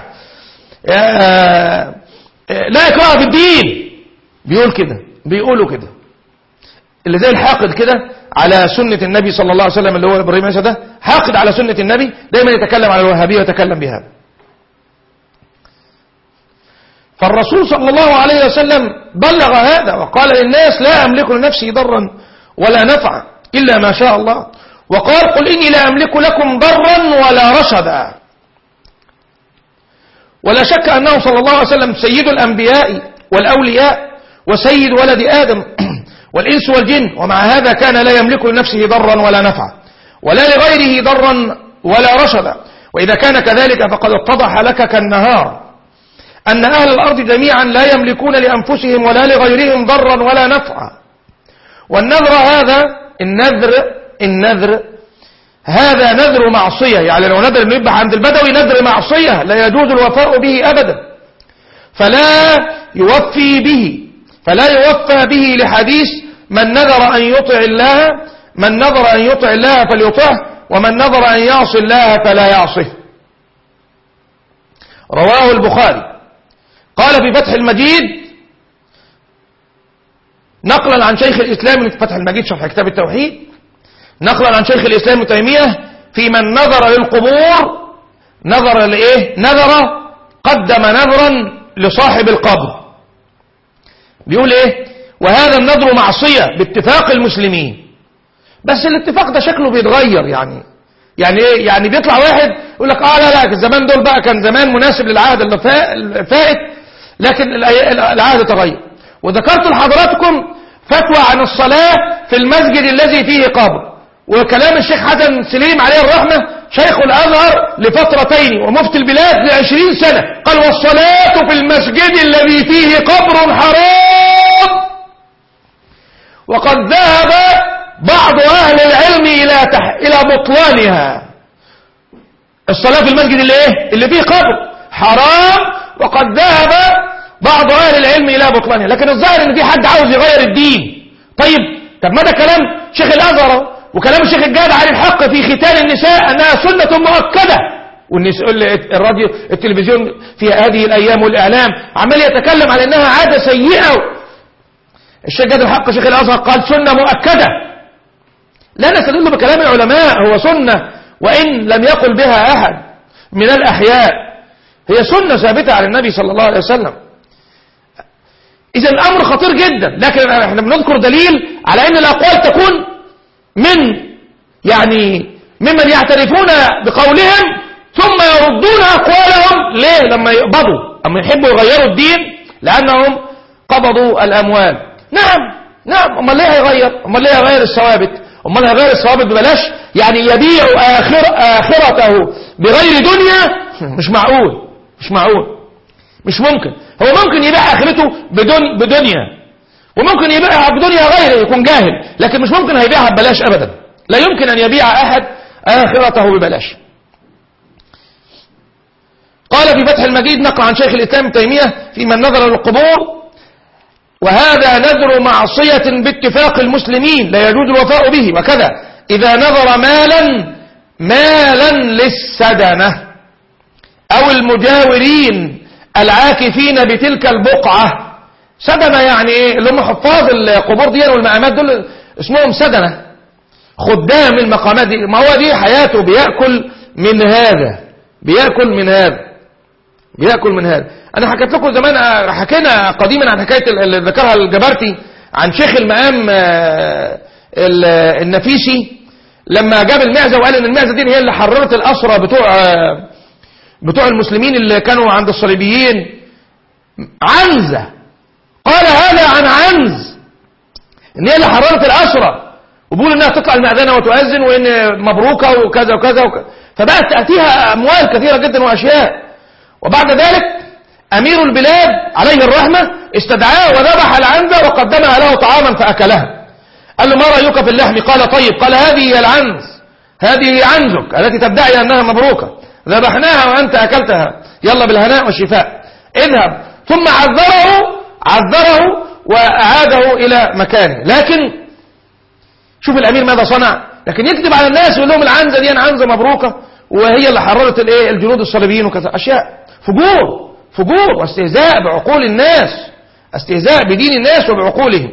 لا إكراه في الدين، بيقول كده، بيقولوا كده. اللي زي الحاقد كده على سنة النبي صلى الله عليه وسلم اللي هو إبراهيم عيسى ده، حاقد على سنة النبي، دايما يتكلم على الوهابية ويتكلم بها. فالرسول صلى الله عليه وسلم بلغ هذا وقال للناس لا أملك لنفسي ضرا ولا نفعا إلا ما شاء الله، وقال قل إني لا أملك لكم ضرا ولا رشدا. ولا شك أنه صلى الله عليه وسلم سيد الأنبياء والأولياء وسيد ولد آدم والإنس والجن، ومع هذا كان لا يملك لنفسه ضرا ولا نفعا ولا لغيره ضرا ولا رشدا. وإذا كان كذلك فقد اتضح لك كالنهار أن أهل الأرض جميعا لا يملكون لأنفسهم ولا لغيرهم ضرا ولا نفعا. والنذر هذا النذر النذر هذا نذر معصية، يعني لو نذر انه يذبح عند البدوي نذر معصية لا يجوز الوفاء به أبدا، فلا يوفي به فلا يوفى به لحديث من نذر أن يطع الله من نذر أن يطع الله فليطعه ومن نذر أن يعصي الله فلا يعصه. رواه البخاري قال في فتح المجيد نقلا عن شيخ الإسلام في فتح المجيد شرح كتاب التوحيد، نقلا عن شيخ الإسلام ابن تيمية في من نظر للقبور نظر لإيه؟ نظر قدم نظرا لصاحب القبر. بيقول إيه؟ وهذا النظر معصية باتفاق المسلمين. بس الاتفاق ده شكله بيتغير، يعني يعني ايه؟ يعني بيطلع واحد يقول لك اه لا لا الزمان دول بقى كان زمان مناسب للعهد الفائت، لكن العهد تغير. وذكرت لحضراتكم فتوى عن الصلاة في المسجد الذي فيه قبر، وكلام الشيخ حسن سليم عليه الرحمة شيخ الأزهر لفترتين ومفتي البلاد لعشرين سنة، قال والصلاة في المسجد الذي فيه قبر حرام. وقد ذهب بعض أهل العلم إلى تح... إلى بطلانها. الصلاة في المسجد اللي إيه؟ اللي فيه قبر حرام، وقد ذهب بعض أهل العلم إلى بطلانها. لكن الظاهر إن في حد عاوز يغير الدين. طيب طب ما ده كلام شيخ الأزهر وكلام الشيخ الجاد علي الحق في ختان النساء أنها سنة مؤكدة، والنساء الراديو التلفزيون في هذه الأيام والإعلام عمال يتكلم على أنها عادة سيئة. الشيخ الجاد الحق شيخ الأزهر قال سنة مؤكدة. لا نستدل بكلام العلماء، هو سنة وإن لم يقل بها أحد من الأحياء، هي سنة ثابتة على النبي صلى الله عليه وسلم. إذا الأمر خطير جدا، لكن احنا بنذكر دليل على أن الأقوال تكون من يعني ممن يعترفون بقولهم ثم يردون أقوالهم. ليه؟ لما يقبضوا أما يحبوا يغيروا الدين لأنهم قبضوا الأموال. نعم نعم أما ليه هيغير؟ أما ليه هيغير الثوابت؟ أما ليه هيغير الثوابت ببلاش؟ يعني يبيع آخر آخرته بغير دنيا؟ مش معقول مش معقول مش ممكن. هو ممكن يبيع آخرته بدون بدنيا، وممكن يبيعها بدنيا غيره يكون جاهل، لكن مش ممكن هيبيعها ببلاش أبدا. لا يمكن أن يبيع أحد آخرته ببلاش. قال في فتح المجيد نقل عن شيخ الإسلام ابن تيمية في من نظر للقبور وهذا نذر معصية باتفاق المسلمين لا يجوز الوفاء به، وكذا إذا نظر مالا مالا للسدنة أو المجاورين العاكفين بتلك البقعة. سدنة يعني ايه؟ اللي هم حفاظ القبور دي والمقامات دول اسمهم سدنة، خدام المقامات دي. ما هو دي حياته، بيأكل من هذا بيأكل من هذا بيأكل من هذا. انا حكيت لكم زمان، حكينا قديما عن حكاية اللي ذكرها الجبرتي عن شيخ المقام النفيسي لما جاب المعزة وقال ان المعزة دي هي اللي حررت الأسرى بتوع بتوع المسلمين اللي كانوا عند الصليبيين. عنزة قال هذا عن عنز ان هي اللي حررت الأسرى، وبيقول انها تطلع المأذنة وتؤذن وان مبروكة وكذا وكذا وكذا. فبقت تأتيها أموال كثيرة جدا وأشياء. وبعد ذلك أمير البلاد عليه الرحمة استدعاه وذبح العنزة وقدمها له طعاما فأكلها. قال له ما رأيك في اللحم؟ قال طيب. قال هذه هي العنز، هذه هي عنزك التي تدعي أنها مبروكة، ذبحناها وأنت أكلتها، يلا بالهناء والشفاء، اذهب. ثم عذره عذره وأعاده إلى مكانه. لكن شوف الأمير ماذا صنع، لكن يكذب على الناس ويقول لهم العنزة دي عنزة مبروكة وهي اللي حررت الايه الجنود الصليبيين وكذا. أشياء فجور فجور واستهزاء بعقول الناس، استهزاء بدين الناس وبعقولهم.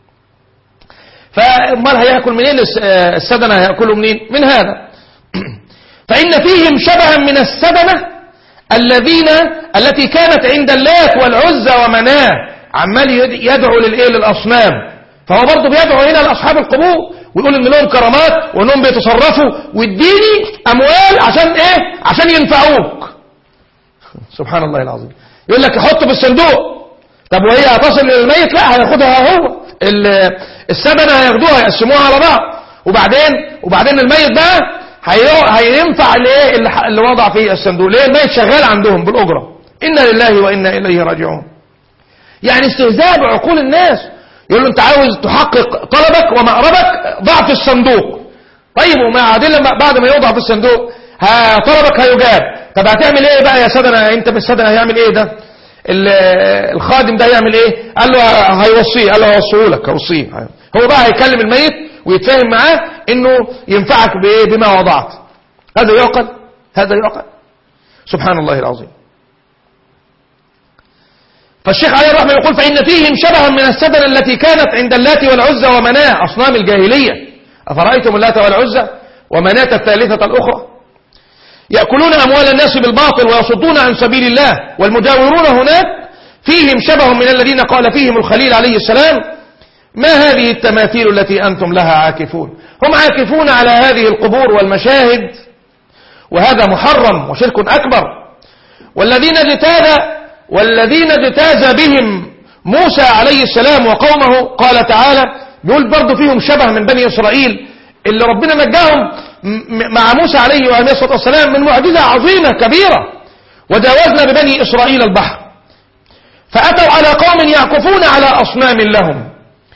فامال هياكل منين السدنة؟ هياكلوا منين؟ من هذا. فإن فيهم شبها من السدنة الذين التي كانت عند اللات والعزى ومناه، عمال يدعو للايه للأصنام. فهو برضه بيدعو هنا لأصحاب القبور ويقول ان لهم كرامات وانهم بيتصرفوا واديني اموال عشان ايه؟ عشان ينفعوك. سبحان الله العظيم. يقول لك حطه في الصندوق. طب وهي هتصل للميت؟ لا، هياخدها هو. السدنة هياخدوها يقسموها على بعض، وبعدين وبعدين الميت بقى هينفع ليه اللي وضع فيه الصندوق. ليه؟ الميت شغال عندهم بالأجرة. إنا لله وإنا إليه راجعون. يعني استهزاء بعقول الناس. يقول له انت عاوز تحقق طلبك ومأربك، ضع في الصندوق. طيب وبعدين بعد ما يوضع في الصندوق طلبك هيجاب. طب هتعمل ايه بقى يا سدنة؟ انت بالسدنة هيعمل ايه ده؟ الخادم ده يعمل ايه؟ قال له هيوصيه. قال له هيوصيه لك، هيوصيه. هو بقى هيكلم الميت ويتفاهم معاه انه ينفعك بايه؟ بما وضعت. هذا يعقل؟ هذا يعقل؟ سبحان الله العظيم. فالشيخ عليه الرحمة يقول فإن فيهم شبها من السدن التي كانت عند اللات والعزى ومناة أصنام الجاهلية. أفرأيتم اللات والعزى ومناة الثالثة الأخرى يأكلون أموال الناس بالباطل ويصدون عن سبيل الله. والمجاورون هناك فيهم شبه من الذين قال فيهم الخليل عليه السلام ما هذه التماثيل التي أنتم لها عاكفون. هم عاكفون على هذه القبور والمشاهد، وهذا محرم وشرك أكبر. والذين اجتاز والذين اجتاز بهم موسى عليه السلام وقومه قال تعالى بيقول برضو فيهم شبه من بني إسرائيل اللي ربنا نجاهم مع موسى عليه وعليه الصلاة والسلام من معجزة عظيمة كبيرة. وجاوزنا ببني إسرائيل البحر فأتوا على قوم يعكفون على أصنام لهم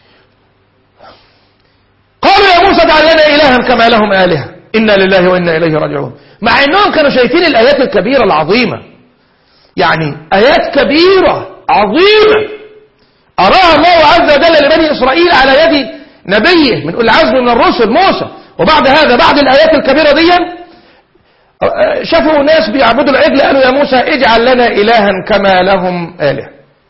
قالوا يا موسى اجعل لنا إلها كما لهم آلهة إنا لله وإنا إليه راجعون. مع أنهم كانوا شايفين الآيات الكبيرة العظيمة، يعني آيات كبيرة عظيمة أراها الله عز وجل لبني إسرائيل على يد نبيه من أولي العزم من الرسل موسى. وبعد هذا بعد الآيات الكبيرة دي شافوا ناس بيعبدوا العجل قالوا يا موسى اجعل لنا إلها كما لهم آلهة.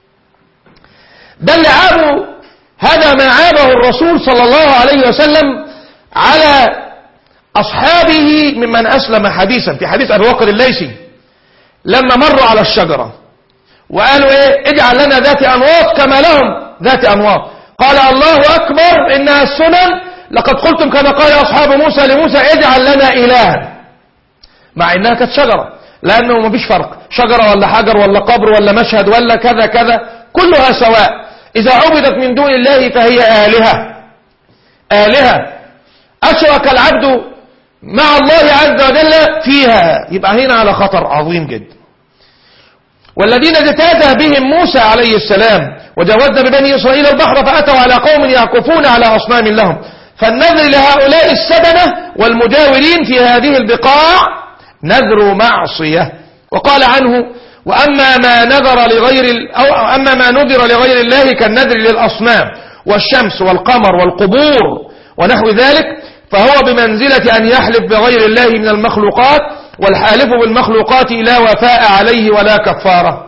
ده اللي عابوا، هذا ما عابه الرسول صلى الله عليه وسلم على أصحابه ممن أسلم حديثا في حديث أبي بكر الليثي لما مروا على الشجرة وقالوا ايه اجعل لنا ذات أنواط كما لهم ذات أنواط. قال الله أكبر إنها السنن لقد قلتم كما قال أصحاب موسى لموسى اجعل لنا إلها، مع إنها كانت شجرة، لأنه ما فيش فرق شجرة ولا حجر ولا قبر ولا مشهد ولا كذا كذا كلها سواء. إذا عبدت من دون الله فهي آلهة آلهة أشرك العبد مع الله عز وجل فيها، يبقى هنا على خطر عظيم جدا. والذين اجتاز بهم موسى عليه السلام وجاوزنا ببني إسرائيل البحر فأتوا على قوم يعكفون على أصنام لهم. فالنذر لهؤلاء السدنة والمجاورين في هذه البقاع نذر معصية. وقال عنه وأما ما نذر لغير أو أما ما نذر لغير الله كالنذر للأصنام والشمس والقمر والقبور ونحو ذلك فهو بمنزلة أن يحلف بغير الله من المخلوقات، والحالف بالمخلوقات لا وفاء عليه ولا كفارة.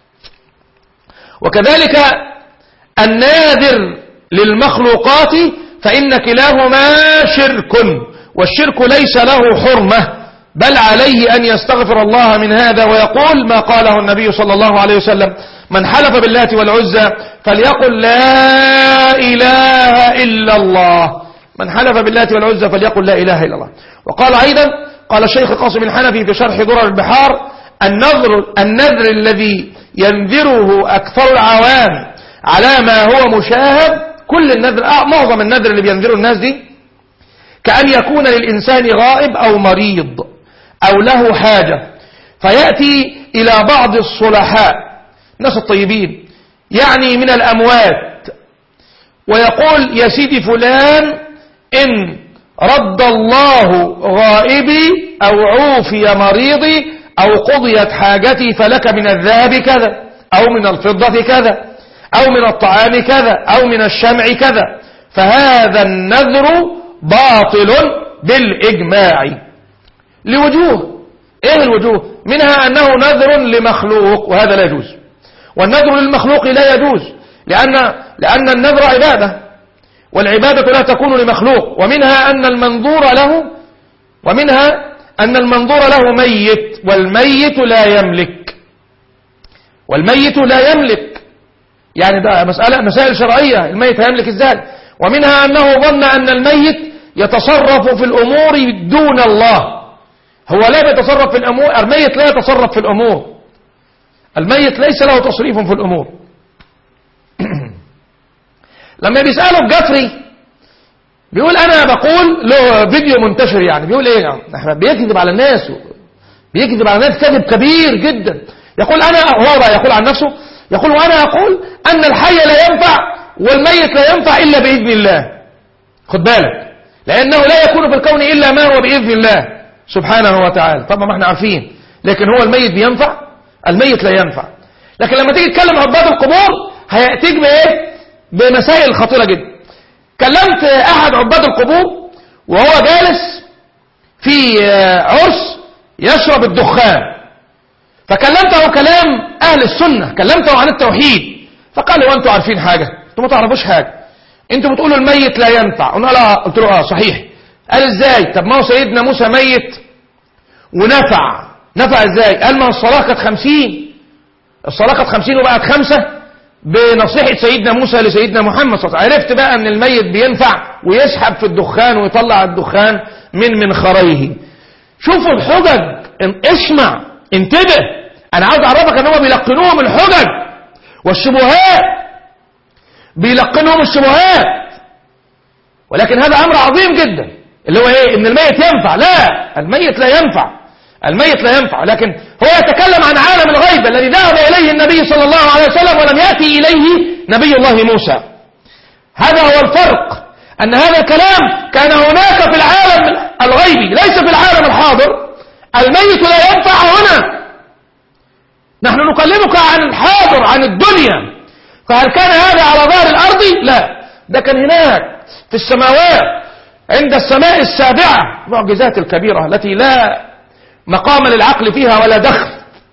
وكذلك الناذر للمخلوقات فإن كلاهما شرك، والشرك ليس له حرمة بل عليه أن يستغفر الله من هذا ويقول ما قاله النبي صلى الله عليه وسلم من حلف باللات والعزى فليقل لا إله إلا الله. من حلف باللات والعزى فليقل لا إله إلا الله. وقال أيضا قال الشيخ قاسم الحنفي في شرح درر البحار النذر, النذر الذي ينذره أكثر العوام على ما هو مشاهد، كل النذر معظم النذر اللي بينذره الناس دي كأن يكون للإنسان غائب أو مريض أو له حاجة فيأتي إلى بعض الصلحاء الناس الطيبين يعني من الأموات ويقول يا سيدي فلان إن رد الله غائبي أو عوفي مريضي أو قضيت حاجتي فلك من الذهب كذا أو من الفضة كذا أو من الطعام كذا أو من الشمع كذا، فهذا النذر باطل بالإجماع لوجوه. إيه الوجوه؟ منها أنه نذر لمخلوق وهذا لا يجوز، والنذر للمخلوق لا يجوز لأن, لأن النذر عبادة والعبادة لا تكون لمخلوق. ومنها أن المنظور له ومنها أن المنظور له ميت والميت لا يملك والميت لا يملك يعني ده مسألة مسائل شرعية، الميت هيملك ازاي؟ ومنها أنه ظن أن الميت يتصرف في الأمور دون الله، هو لا يتصرف في الأمور، الميت لا يتصرف في الأمور، الميت ليس له تصريف في الأمور. لما بيسأله الجفري بيقول أنا بقول له فيديو منتشر يعني بيقول إيه يعني بيكذب على الناس بيكذب على الناس كذب كبير جدا. يقول أنا هو بقى يقول عن نفسه يقول وأنا أقول أن الحي لا ينفع والميت لا ينفع إلا بإذن الله. خد بالك، لأنه لا يكون في الكون إلا ما هو بإذن الله سبحانه وتعالى. طبعا ما احنا عارفين، لكن هو الميت بينفع الميت لا ينفع. لكن لما تيجي تتكلم عباد القبور هيأتيك بإيه؟ بمسائل خطيرة جدا. كلمت أحد عباد القبور وهو جالس في عرس يشرب الدخان، فكلمته كلام أهل السنة، كلمته عن التوحيد، فقال له أنتوا عارفين حاجة؟ أنتوا ما تعرفوش حاجة، أنتوا بتقولوا الميت لا ينفع. قلنا لا. قلت له آه صحيح. قال إزاي؟ طب ما هو سيدنا موسى ميت ونفع. نفع إزاي؟ قال ما الصلاة كانت خمسين، الصلاة كانت خمسين وبقت خمسة بنصيحة سيدنا موسى لسيدنا محمد صلى الله عليه وسلم. عرفت بقى أن الميت بينفع ويسحب في الدخان ويطلع الدخان من منخريه. شوفوا الحجج، اسمع انتبه، أنا عاوز أعرفك أنهم بيلقنوهم الحجج والشبهات، بيلقنهم الشبهات، ولكن هذا أمر عظيم جدا اللي هو إيه؟ إن الميت ينفع. لا، الميت لا ينفع، الميت لا ينفع، لكن هو يتكلم عن عالم الغيب الذي ذهب إليه النبي صلى الله عليه وسلم ولم يأتي إليه نبي الله موسى. هذا هو الفرق، أن هذا الكلام كان هناك في العالم الغيبي ليس في العالم الحاضر. الميت لا ينفع هنا، نحن نكلمك عن الحاضر، عن الدنيا. فهل كان هذا على ظهر الأرض؟ لا، ده كان هناك في السماوات عند السماء السابعة، معجزات الكبيرة التي لا مقام للعقل فيها ولا دخل.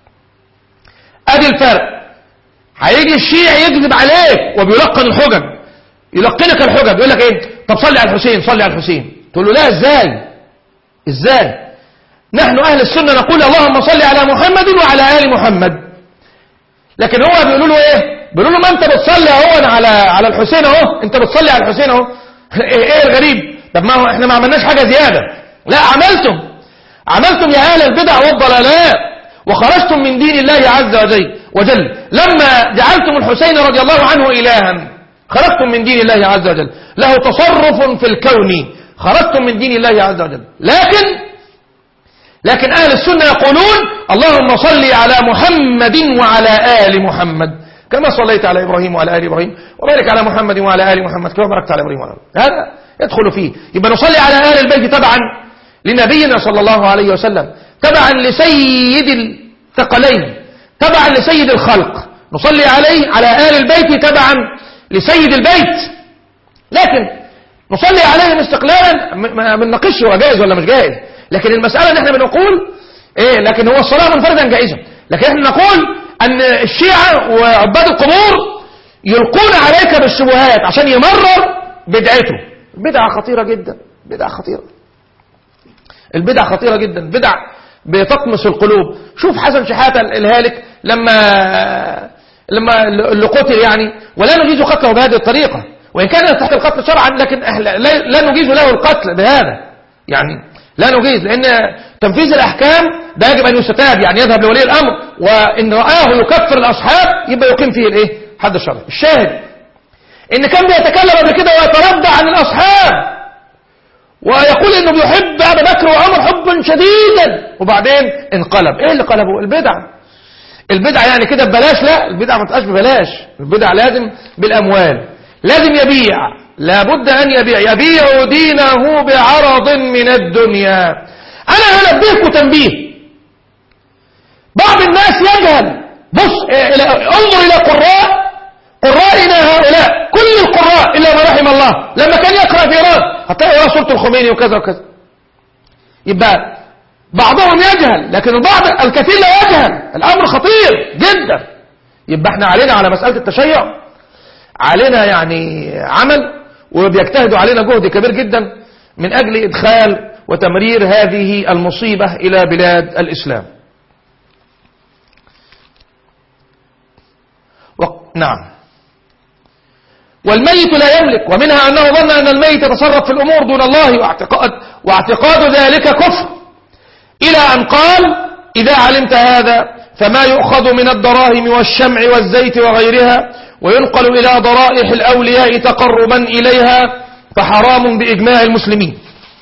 ادي الفرق. هيجي الشيعي يكذب عليك وبيلقن الحجج، يلقنك الحجج، يقول لك ايه؟ طب صلي على الحسين، صلي على الحسين. تقول له لا، ازاي ازاي؟ نحن اهل السنة نقول اللهم صل على محمد وعلى آل محمد، لكن هو بيقولوا له ايه؟ بيقولوا له ما انت بتصلي اهو على على الحسين اهو، انت بتصلي على الحسين اهو. ايه الغريب؟ طب ما هو احنا ما عملناش حاجة زيادة. لا، عملتم عملتم يا أهل البدع والضلالات، وخرجتم من دين الله عز وجل وجل لما جعلتم الحسين رضي الله عنه إلها. خرجتم من دين الله عز وجل، له تصرف في الكون، خرجتم من دين الله عز وجل. لكن لكن أهل السنة يقولون اللهم صل على محمد وعلى آل محمد كما صليت على إبراهيم وعلى آل إبراهيم، وبارك على محمد وعلى آل محمد كما باركت على إبراهيم وعلى آل إبراهيم. هذا يدخل فيه. يبقى نصلي على آل البيت تبعا لنبينا صلى الله عليه وسلم، تبعا لسيد الثقلين، تبعا لسيد الخلق. نصلي عليه على آل البيت تبعا لسيد البيت، لكن نصلي عليهم استقلالا ما بنناقش هو جائز ولا مش جائز. لكن المسألة ان احنا بنقول ايه؟ لكن هو الصلاة منفردا جائزة، لكن احنا نقول ان الشيعة وعباد القبور يلقون عليك بالشبهات عشان يمرر بدعته. بدعة خطيرة جدا، بدعة خطيرة، البدع خطيرة جدا، بدع بتطمس القلوب. شوف حسن شحاتة الهالك لما لما اللي قتل يعني، ولا نجيز قتله بهذه الطريقة، وإن كان يستحق القتل شرعا، لكن لا نجيز له القتل بهذا، يعني لا نجيز، لأن تنفيذ الأحكام ده يجب أن يستتاب، يعني يذهب لولي الأمر، وإن رآه يكفر الأصحاب يبقى يقيم فيه الإيه؟ حد الشرع. الشاهد إن كان بيتكلم قبل كده ويتردى عن الأصحاب ويقول انه بيحب ابا بكر وعمر حبا شديدا، وبعدين انقلب. ايه اللي قلبه؟ البدع. البدع يعني كده ببلاش؟ لا، البدع ما تبقاش ببلاش، البدع لازم بالاموال، لازم يبيع، لابد ان يبيع، يبيع دينه بعرض من الدنيا. انا هنبهكم تنبيه. بعض الناس يجهل. بص، انظر الى قراء قرائنا هؤلاء، كل القراء إلا ما رحم الله، لما كان يقرأ في إيران هتلاقي وراه سورة الخميني وكذا وكذا. يبقى بعضهم يجهل، لكن البعض الكثير لا يجهل. الأمر خطير جدا. يبقى احنا علينا على مسألة التشيع علينا يعني عمل، وبيجتهدوا علينا جهد كبير جدا من أجل إدخال وتمرير هذه المصيبة إلى بلاد الإسلام. و... نعم. والميت لا يملك، ومنها أنه ظن أن الميت يتصرف في الأمور دون الله، واعتقاد, واعتقاد ذلك كفر، إلى أن قال إذا علمت هذا فما يؤخذ من الدراهم والشمع والزيت وغيرها وينقل إلى ضرائح الأولياء تقربا إليها فحرام بإجماع المسلمين.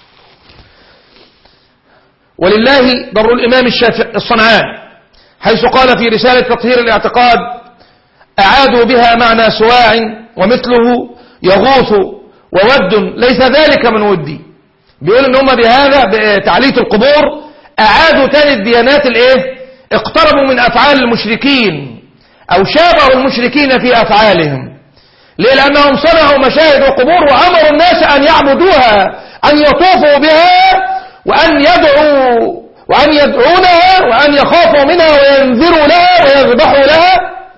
ولله ضر الإمام الشافعي الصنعاني حيث قال في رسالة تطهير الاعتقاد أعادوا بها معنى سواع ومثله يغوث وود ليس ذلك من ودي. بيقول ان هم بهذا بتعلية القبور اعادوا تاني الديانات الايه؟ اقتربوا من افعال المشركين او شابهوا المشركين في افعالهم. ليه؟ لانهم صنعوا مشاهد وقبور وامروا الناس ان يعبدوها، ان يطوفوا بها، وان يدعوا وأن يدعونها وأن يخافوا منها وينذروا لها ويذبحوا لها.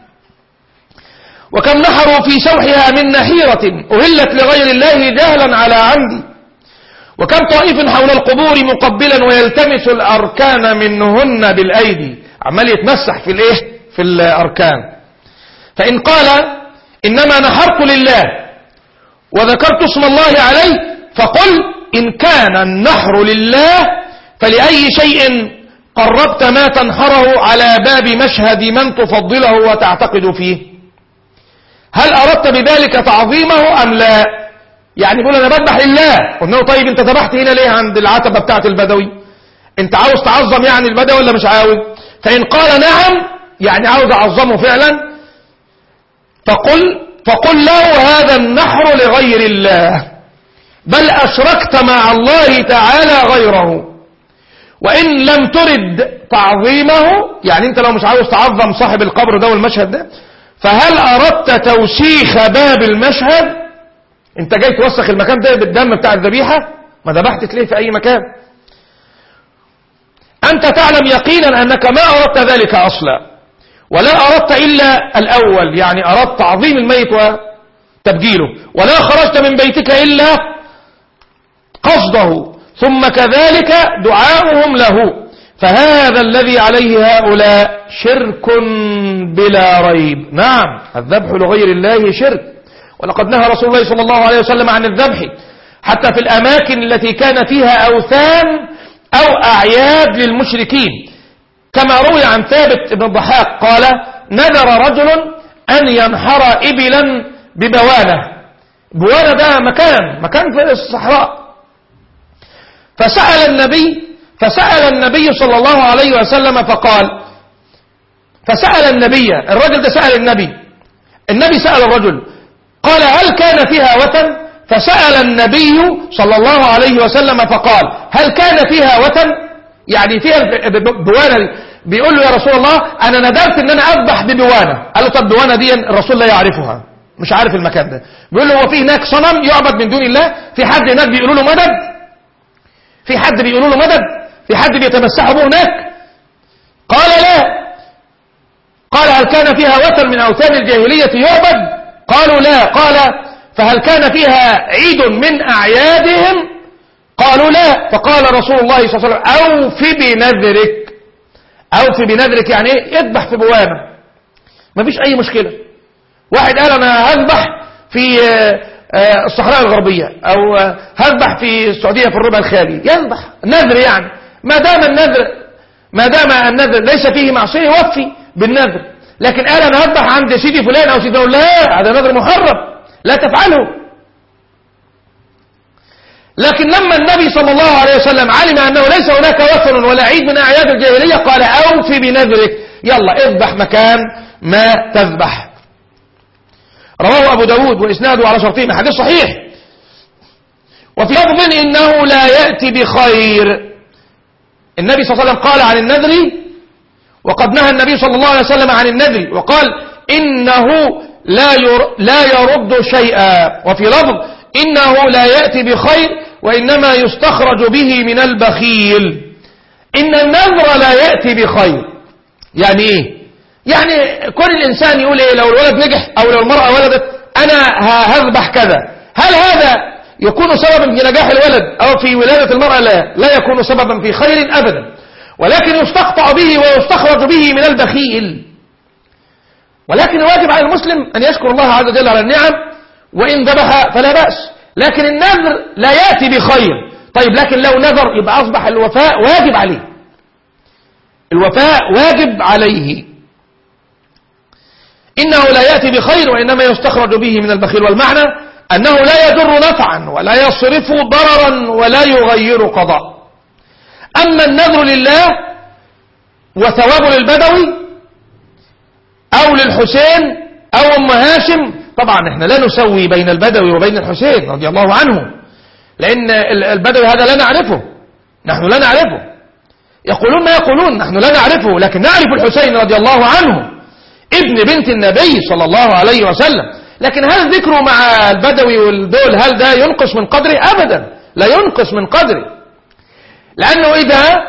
وكم نحروا في سوحها من نحيرة أهلت لغير الله جهلا على عمد. وكم طائف حول القبور مقبلا ويلتمس الأركان منهن بالأيدي، عمال يتمسح في الإيه في الأركان. فإن قال إنما نحرت لله وذكرت اسم الله عليه فقل إن كان النحر لله فلأي شيء قربت ما تنحره على باب مشهد من تفضله وتعتقد فيه؟ هل أردت بذلك تعظيمه أم لا؟ يعني يقول أنا بذبح لله. قلنا له طيب أنت ذبحت هنا ليه عند العتبة بتاعة البدوي؟ أنت عاوز تعظم يعني البدوي ولا مش عاوز؟ فإن قال نعم يعني عاوز أعظمه فعلا، فقل فقل له هذا النحر لغير الله، بل أشركت مع الله تعالى غيره. وإن لم ترد تعظيمه، يعني أنت لو مش عاوز تعظم صاحب القبر ده والمشهد ده، فهل أردت توسيخ باب المشهد؟ أنت جاي توسخ المكان ده بالدم بتاع الذبيحة؟ ما ذبحت ليه في أي مكان؟ أنت تعلم يقينا أنك ما أردت ذلك أصلا، ولا أردت إلا الأول، يعني أردت تعظيم الميت وتبجيله، ولا خرجت من بيتك إلا قصده، ثم كذلك دعاؤهم له. فهذا الذي عليه هؤلاء شرك بلا ريب. نعم الذبح لغير الله شرك، ولقد نهى رسول الله صلى الله عليه وسلم عن الذبح حتى في الأماكن التي كان فيها أوثان أو أعياد للمشركين، كما روي عن ثابت بن الضحاك قال نذر رجل أن ينحر إبلا ببوانة. بوانة ده مكان مكان في الصحراء. فسأل النبي فسأل النبي صلى الله عليه وسلم فقال فسأل النبي الرجل ده سأل النبي النبي سأل الرجل قال هل كان فيها وثن؟ فسأل النبي صلى الله عليه وسلم فقال هل كان فيها وثن؟ يعني فيها بوانة. بيقول له يا رسول الله أنا ندرت أن أنا أذبح ببوانة. قال له طب بوانة دي الرسول لا يعرفها، مش عارف المكان ده. بيقول له هو في هناك صنم يعبد من دون الله؟ في حد هناك بيقولوا له مدد؟ في حد بيقولوا له مدد؟ في حد بيتمسحوا به هناك؟ قال لا. قال هل كان فيها وثن من أوثان الجاهلية يعبد؟ قالوا لا. قال فهل كان فيها عيد من أعيادهم؟ قالوا لا. فقال رسول الله صلى الله عليه وسلم أوف بنذرك. أوف بنذرك يعني ايه؟ اذبح في بوانة، مفيش أي مشكلة. واحد قال أنا هذبح في الصحراء الغربية أو هذبح في السعودية في الربع الخالي، يذبح نذر يعني، ما دام النذر ما دام النذر ليس فيه معصية يوفي بالنذر. لكن قال أنا هذبح عند سيدي فلان أو سيدي فلان، لا، هذا نذر محرم لا تفعله. لكن لما النبي صلى الله عليه وسلم علم أنه ليس هناك وثن ولا عيد من أعياد الجاهلية قال أوف بنذرك، يلا اذبح مكان ما تذبح. رواه أبو داود وإسناده على شرطين، حديث صحيح. وفي لفظ إنه لا يأتي بخير. النبي صلى الله عليه وسلم قال عن النذر، وقد نهى النبي صلى الله عليه وسلم عن النذر وقال إنه لا لا يرد شيئا. وفي لفظ إنه لا يأتي بخير وإنما يستخرج به من البخيل. إن النذر لا يأتي بخير يعني إيه؟ يعني كل الإنسان يقول إيه لو الولد نجح أو لو المرأة ولدت أنا هذبح كذا، هل هذا يكون سببا في نجاح الولد أو في ولادة المرأة؟ لا، لا يكون سببا في خير أبدا، ولكن يستقطع به ويستخرج به من البخيل. ولكن الواجب على المسلم أن يشكر الله عز وجل على النعم، وإن ذبح فلا بأس. لكن النذر لا يأتي بخير. طيب لكن لو نذر يبقى أصبح الوفاء واجب عليه، الوفاء واجب عليه. إنه لا يأتي بخير وإنما يستخرج به من البخيل. والمعنى أنه لا يضر نفعا ولا يصرف ضررا ولا يغير قضاء. أما النذر لله وثواب للبدوي أو للحسين أو أم هاشم، طبعا احنا لا نسوي بين البدوي وبين الحسين رضي الله عنه، لأن البدوي هذا لا نعرفه، نحن لا نعرفه. يقولون ما يقولون، نحن لا نعرفه، لكن نعرف الحسين رضي الله عنه ابن بنت النبي صلى الله عليه وسلم. لكن هل ذكره مع البدوي والدول هل ده ينقص من قدره؟ أبدا لا ينقص من قدره، لأنه إذا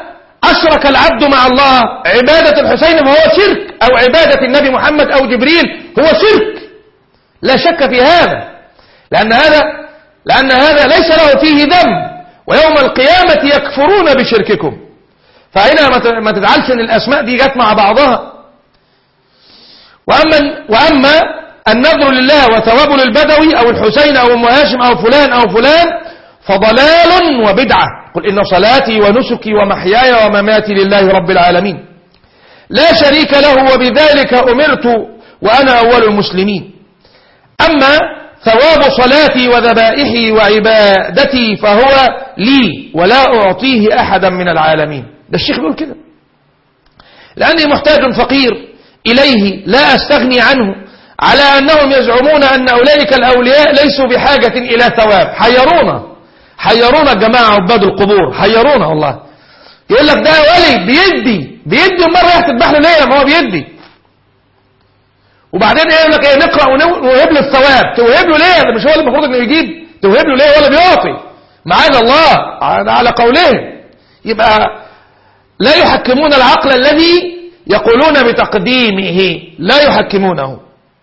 أشرك العبد مع الله عبادة الحسين فهو شرك، أو عبادة النبي محمد أو جبريل هو شرك، لا شك في هذا، لأن هذا لأن هذا ليس له فيه ذنب، ويوم القيامة يكفرون بشرككم. فهنا ما تجعلش ان الأسماء دي جت مع بعضها. وأما, وأما النذر لله وثواب للبدوي أو الحسين أو أم هاشم أو فلان أو فلان فضلال وبدعة. قل إن صلاتي ونسكي ومحياي ومماتي لله رب العالمين لا شريك له وبذلك أمرت وأنا أول المسلمين. أما ثواب صلاتي وذبائحي وعبادتي فهو لي ولا أعطيه أحدا من العالمين. ده الشيخ بيقول كده، لأني محتاج فقير إليه لا أستغني عنه، على أنهم يزعمون أن أولئك الأولياء ليسوا بحاجة إلى ثواب. حيرونا حيرونا الجماعة عباد القبور، حيرونا والله. يقول لك ده ولي بيدي بيدي مرة راح تذبح له ليه ما هو بيدي، وبعدين يقول لك ايه نقرأ ونوهب له الثواب. توهب له ليه؟ مش هو اللي المفروض انه يجيب؟ توهب له ليه ولا بيعطي؟ معاذ الله على قولهم. يبقى لا يحكمون العقل الذي يقولون بتقديمه، لا يحكمونه.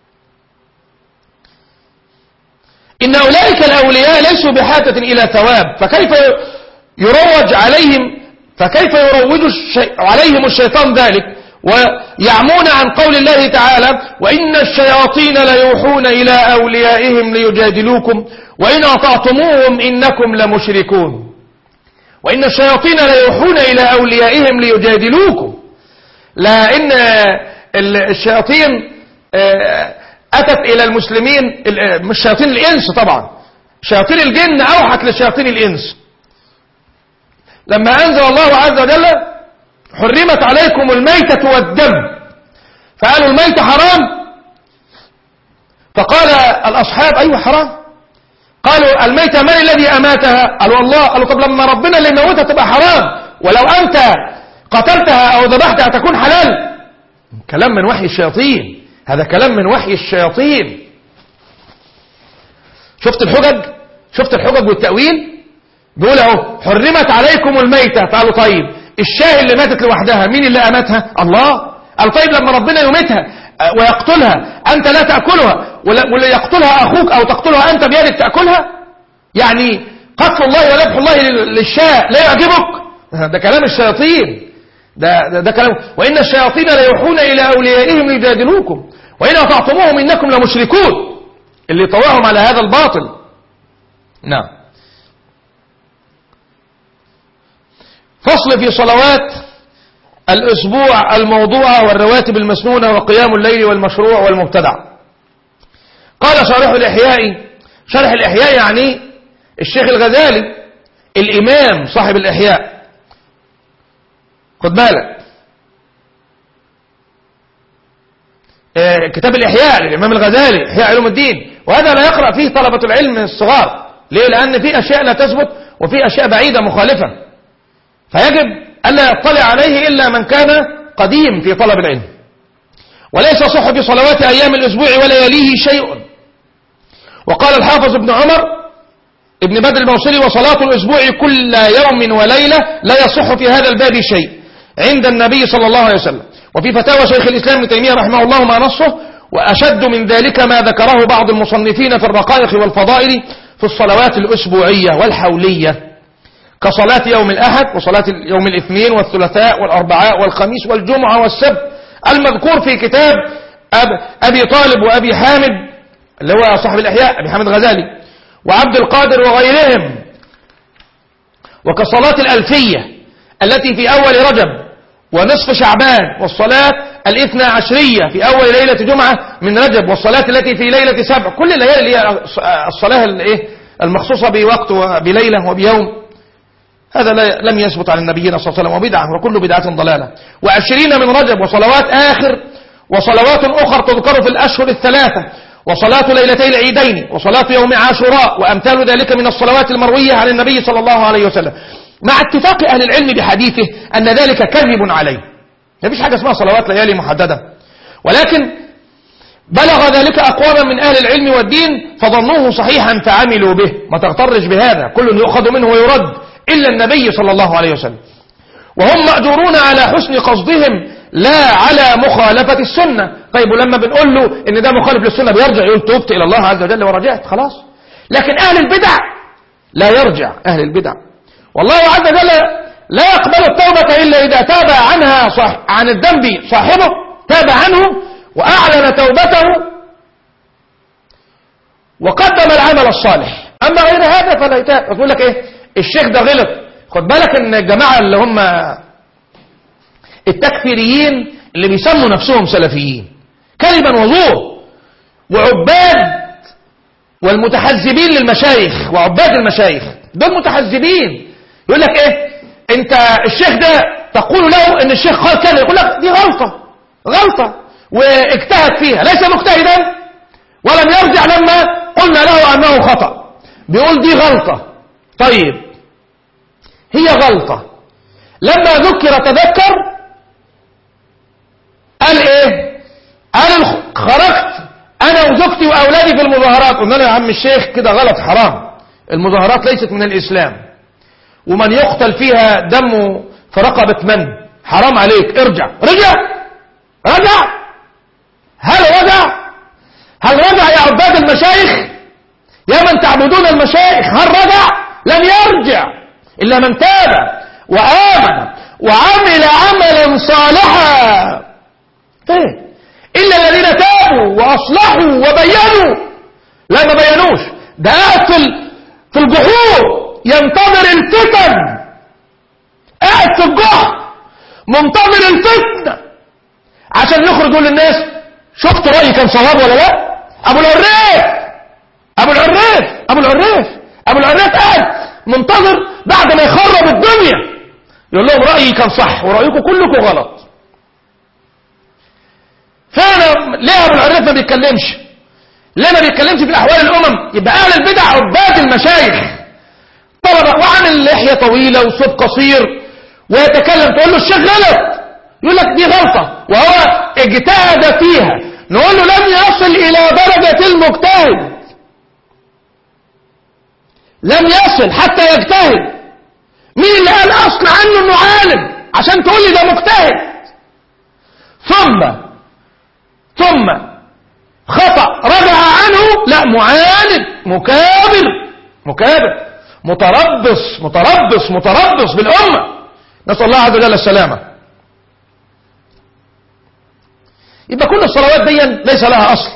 إن أولئك الأولياء ليسوا بحاجة إلى ثواب، فكيف يروج عليهم فكيف يروج الشي... عليهم الشيطان ذلك ويعمون عن قول الله تعالى وإن الشياطين ليوحون إلى أوليائهم ليجادلوكم وإن أطعتموهم إنكم لمشركون. وإن الشياطين ليوحون إلى أوليائهم ليجادلوكم، لا إن الشياطين أتت إلى المسلمين، مش شياطين الإنس طبعا، شياطين الجن أوحت لشياطين الإنس. لما أنزل الله عز وجل حرمت عليكم الميتة والدم، فقالوا الميتة حرام، فقال الأصحاب أيوة حرام. قالوا الميتة من الذي أماتها؟ قالوا الله. قالوا طب لما ربنا اللي موتها تبقى حرام، ولو أنت قتلتها أو ذبحتها تكون حلال. كلام من وحي الشياطين، هذا كلام من وحي الشياطين. شفت الحجج شفت الحجج والتأويل. بيقول اهو حرمت عليكم الميتة، فقالوا طيب الشاه اللي ماتت لوحدها مين اللي أماتها؟ الله. قالوا طيب لما ربنا يميتها ويقتلها أنت لا تأكلها، ولا يقتلها أخوك أو تقتلها أنت بيدك تأكلها؟ يعني قتل الله وذبح الله للشاه لا يعجبك؟ ده كلام الشياطين. ده, ده, ده كلام. وإن الشياطين ليوحون إلى أوليائهم ليجادلوكم وإن أطعتموهم إنكم لمشركون، اللي طوعهم على هذا الباطل. نعم. فصل في صلوات الأسبوع الموضوعة والرواتب المسنونة وقيام الليل والمشروع والمبتدع. قال شارح الإحياء، شرح الإحياء يعني الشيخ الغزالي الإمام صاحب الإحياء، خد بالك آه كتاب الإحياء للإمام الغزالي إحياء علوم الدين، وهذا لا يقرأ فيه طلبة العلم الصغار. ليه؟ لأن فيه أشياء لا تثبت وفيه أشياء بعيدة مخالفة، فيجب ألا يطلع عليه إلا من كان قديم في طلب العلم. وليس صح في صلوات أيام الأسبوع ولياليه شيء. وقال الحافظ ابن عمر ابن بدر الموصلي وصلاة الأسبوع كل يوم وليلة لا يصح في هذا الباب شيء عند النبي صلى الله عليه وسلم. وفي فتاوى شيخ الإسلام ابن تيمية رحمه الله ما نصه، وأشد من ذلك ما ذكره بعض المصنفين في الرقائق والفضائل في الصلوات الأسبوعية والحولية، كصلاة يوم الأحد وصلاة يوم الاثنين والثلاثاء والأربعاء والخميس والجمعة والسبت المذكور في كتاب أب أبي طالب وأبي حامد اللي هو صاحب الإحياء أبي حامد غزالي وعبد القادر وغيرهم، وكصلاة الألفية التي في أول رجب ونصف شعبان، والصلاة الاثنى عشرية في أول ليلة جمعة من رجب، والصلاة التي في ليلة سبع. كل الليالي اللي هي الصلاة المخصوصة بوقت وبليلة وبيوم، هذا لم يثبت عن النبيين صلى الله عليه وسلم، وبدعة وكل بدعة ضلالة. وعشرين من رجب وصلوات آخر وصلوات أخرى تذكر في الأشهر الثلاثة، وصلاة ليلتي العيدين وصلاة يوم عاشوراء وأمثال ذلك من الصلوات المروية عن النبي صلى الله عليه وسلم، مع اتفاق أهل العلم بحديثه أن ذلك كذب عليه. ما فيش حاجة اسمها صلوات ليالي محددة، ولكن بلغ ذلك أقواما من أهل العلم والدين فظنوه صحيحا فعملوا به. ما تغترش بهذا، كل يؤخذ منه ويرد إلا النبي صلى الله عليه وسلم. وهم مأجورون على حسن قصدهم لا على مخالفة السنة. طيب ولما بنقول له ان ده مخالف للسنة بيرجع يقول توبت الى الله عز وجل ورجعت خلاص. لكن اهل البدع لا يرجع. اهل البدع والله عز وجل لا يقبل التوبة الا اذا تاب عنها صح عن الذنب صاحبه، تاب عنه واعلن توبته وقدم العمل الصالح. اما غير هذا فلا يتاب. يقول لك ايه الشيخ ده غلط. خد بالك ان الجماعة اللي هم التكفيريين اللي بيسموا نفسهم سلفيين كلمة وزور، وعباد والمتحزبين للمشايخ وعباد المشايخ دول متحزبين. يقول لك ايه انت الشيخ ده تقول له ان الشيخ قال كذا، يقول لك دي غلطة غلطة واجتهد فيها، ليس مجتهدا ولم يرجع لما قلنا له انه خطأ، بيقول دي غلطة. طيب هي غلطة، لما ذكر تذكر قال ايه؟ قال خرجت انا وزوجتي واولادي في المظاهرات. قلنا له يا عم الشيخ كده غلط حرام، المظاهرات ليست من الاسلام، ومن يقتل فيها دمه في رقبة من حرام عليك، ارجع. رجع رجع هل رجع؟ هل رجع يا عباد المشايخ يا من تعبدون المشايخ؟ هل رجع؟ لن يرجع إلا من تاب وآمن وعمل عملا صالحا. طيب إلا الذين تابوا وأصلحوا وبينوا. لا ما بينوش، ده قاعد في الجحور ينتظر الفتن، قاعد في الجحر منتظر الفتنة عشان يخرج يقول للناس شفت رأيي كان صواب ولا لا؟ أبو العريف أبو العريف أبو العريف أبو العريف قاعد منتظر بعد ما يخرب الدنيا يقول لهم رأيي كان صح ورأيكم كلكم غلط. فعلا ليه ابو العريف ما بيتكلمش؟ ليه ما بيتكلمش في الاحوال الامم؟ يبقى اهل البدع عباد المشايخ طلبة وعامل لحية طويلة وصوت قصير ويتكلم، تقول له الشيخ غلط يقول لك دي غلطة وهو اجتهد فيها. نقول له لم يصل الى درجة المجتهد، لم يصل حتى يجتهد. مين اللي قال اصل عنه انه عالم عشان تقول لي ده مجتهد؟ ثم ثم خطأ رجع عنه، لا معاند مكابر مكابر متربص متربص متربص بالأمة. نسأل الله عز وجل السلامة. يبقى كل الصلوات دي ليس لها أصل.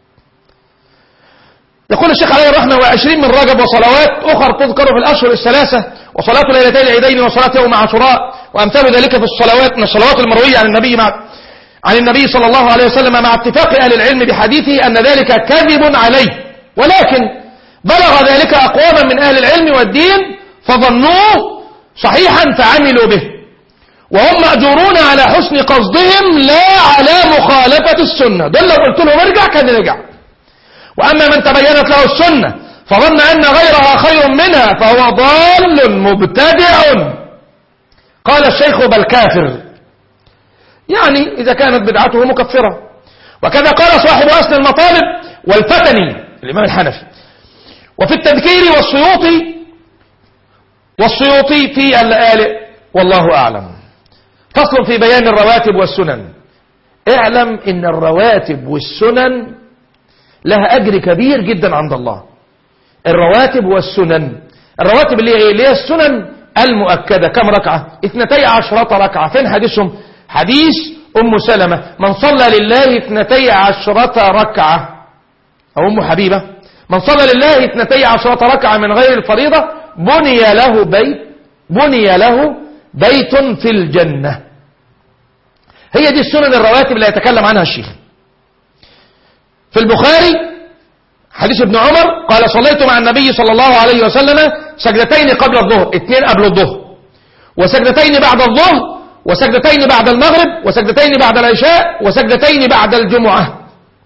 يقول الشيخ عليه الرحمة وعشرين من رجب وصلوات أخر تذكر في الأشهر الثلاثة، وصلاة ليلتين العيدين وصلاة يوم عاشوراء وأمثال ذلك في الصلوات من الصلوات المروية عن النبي مع عن النبي صلى الله عليه وسلم، مع اتفاق أهل العلم بحديثه أن ذلك كذب عليه، ولكن بلغ ذلك أقواما من أهل العلم والدين فظنوه صحيحا فعملوا به، وهم مأجورون على حسن قصدهم لا على مخالفة السنة. دول لو قلت لهم ارجع كان رجع. وأما من تبينت له السنة فظن أن غيرها خير منها فهو ضال مبتدع. قال الشيخ بل كافر، يعني إذا كانت بدعته مكفرة. وكذا قال صاحب أصل المطالب والفتني الإمام الحنفي، وفي التذكير والسيوطي والسيوطي في اللآلئ والله أعلم. فصل في بيان الرواتب والسنن. اعلم إن الرواتب والسنن لها أجر كبير جدا عند الله. الرواتب والسنن، الرواتب اللي هي اللي هي السنن المؤكدة كم ركعة؟ اثنتي عشرة ركعة. فين حديثهم؟ حديث أم سلمة من صلى لله اثنتي عشرة ركعة، أو أم حبيبة من صلى لله اثنتي عشرة ركعة من غير الفريضة بني له بيت بني له بيت في الجنة. هي دي السنن الرواتب اللي يتكلم عنها الشيخ. في البخاري حديث ابن عمر قال صليت مع النبي صلى الله عليه وسلم سجدتين قبل الظهر، اثنين قبل الظهر، وسجدتين بعد الظهر، وسجدتين بعد المغرب، وسجدتين بعد العشاء، وسجدتين بعد الجمعة.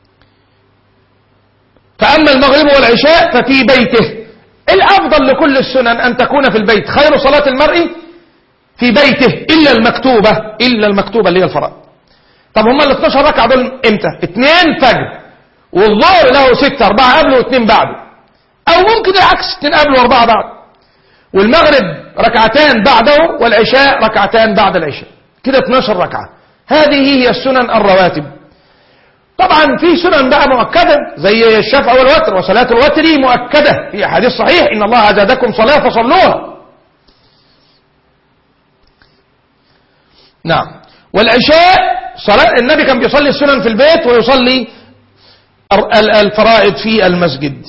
فأما المغرب والعشاء ففي بيته. الأفضل لكل السنن أن تكون في البيت. خير صلاة المرء في بيته إلا المكتوبة، إلا المكتوبة اللي هي الفرائض. طب هم ال اثناشر ركعة دول امتى؟ اثنين فجر، والظهر له ستة، أربعة قبله واثنين بعده، أو ممكن العكس اثنين قبله وأربعة بعده. والمغرب ركعتان بعده، والعشاء ركعتان بعد العشاء، كده اتناشر ركعة. هذه هي السنن الرواتب. طبعا في سنن بقى مؤكدة زي الشفع والوتر، وصلاة الوتر مؤكدة في حديث صحيح إن الله زادكم صلاة فصلوها. نعم. والعشاء صلاة النبي كان بيصلي السنن في البيت ويصلي الفرائض في المسجد.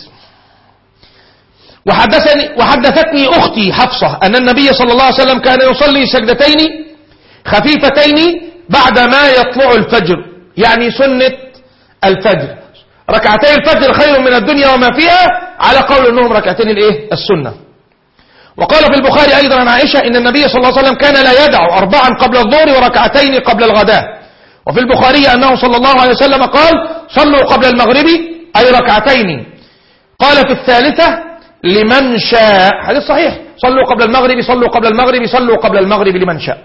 وحدثني وحدثتني أختي حفصة أن النبي صلى الله عليه وسلم كان يصلي سجدتين خفيفتين بعدما يطلع الفجر، يعني سنة الفجر. ركعتي الفجر خير من الدنيا وما فيها، على قول أنهم ركعتين الايه السنة. وقال في البخاري أيضا عن عائشة إن النبي صلى الله عليه وسلم كان لا يدع أربعا قبل الظهر وركعتين قبل الغداء. وفي البخاري أنه صلى الله عليه وسلم قال صلوا قبل المغرب أي ركعتين، قال في الثالثة لمن شاء، حديث صحيح، صلوا قبل المغرب صلوا قبل المغرب صلوا قبل المغرب لمن شاء.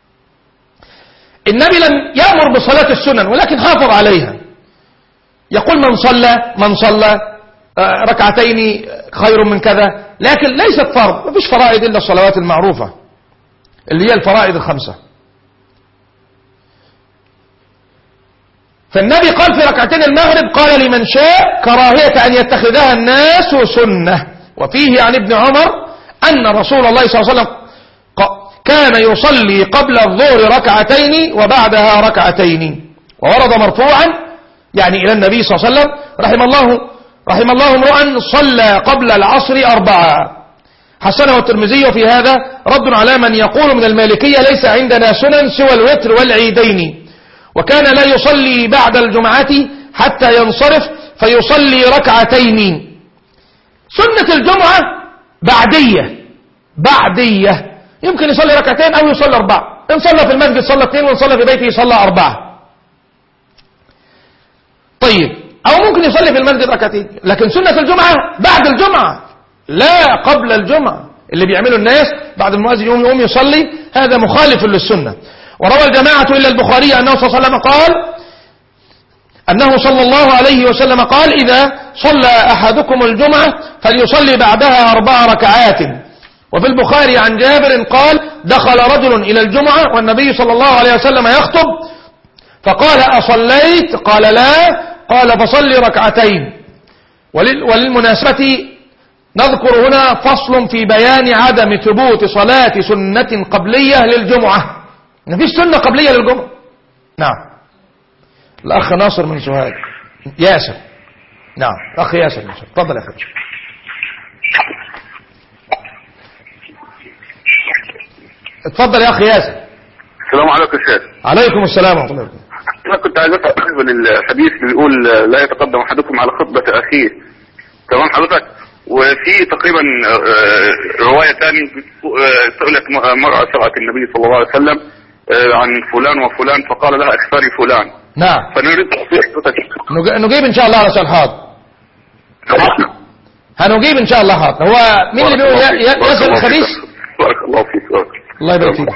النبي لم يأمر بصلاة السنن ولكن حافظ عليها، يقول من صلى من صلى ركعتين خير من كذا، لكن ليست فرض، ما فيش فرائض إلا الصلوات المعروفة اللي هي الفرائض الخمسة. فالنبي قال في ركعتين المغرب قال لمن شاء كراهية أن يتخذها الناس سنة. وفيه عن ابن عمر أن رسول الله صلى الله عليه وسلم كان يصلي قبل الظهر ركعتين وبعدها ركعتين. وورد مرفوعا يعني إلى النبي صلى الله عليه وسلم رحم الله رحم الله امرؤا صلى قبل العصر أربعة. حسنه الترمذي في هذا رد على من يقول من المالكية ليس عندنا سنن سوى الوتر والعيدين، وكان لا يصلي بعد الجمعة حتى ينصرف فيصلي ركعتين. سنة الجمعة بعدية بعدية يمكن يصلي ركعتين أو يصلي أربعة، إن صلى في المسجد صلى اثنين وإن صلى في بيته صلى أربعة. طيب، أو ممكن يصلي في المسجد ركعتين، لكن سنة الجمعة بعد الجمعة لا قبل الجمعة. اللي بيعمله الناس بعد المؤذن يوم يوم يصلي هذا مخالف للسنة. وروى الجماعة إلا البخاري أنه صلى الله عليه وسلم قال أنه صلى الله عليه وسلم قال إذا صلى أحدكم الجمعة فليصلي بعدها أربع ركعات. وفي البخاري عن جابر قال دخل رجل إلى الجمعة والنبي صلى الله عليه وسلم يخطب فقال أصليت؟ قال لا، قال فصلي ركعتين. وللمناسبة نذكر هنا فصل في بيان عدم ثبوت صلاة سنة قبلية للجمعة. مفيش سنة قبلية للجمعة. نعم. الأخ ناصر من سوهاج. ياسر. نعم أخ ياسر من سوهاج. تفضل يا أخي. اتفضل يا أخي ياسر. السلام عليكم يا شيخ. عليكم السلام ورحمة الله وبركاته. أنا كنت عايز أسأل بالنسبة للحديث اللي بيقول لا يتقدم أحدكم على خطبة أخيه، تمام حضرتك؟ وفي تقريبا رواية ثانية سئلت مرأة سألت النبي صلى الله عليه وسلم عن فلان وفلان فقال لها اختاري فلان. نعم. فنريد حضرتك نجيب إن شاء الله على سؤال حاضر. هنجيب إن شاء الله حاضر. هو مين اللي بيقول ياسر الخبيث؟ بارك الله فيك. الله يبارك فيك.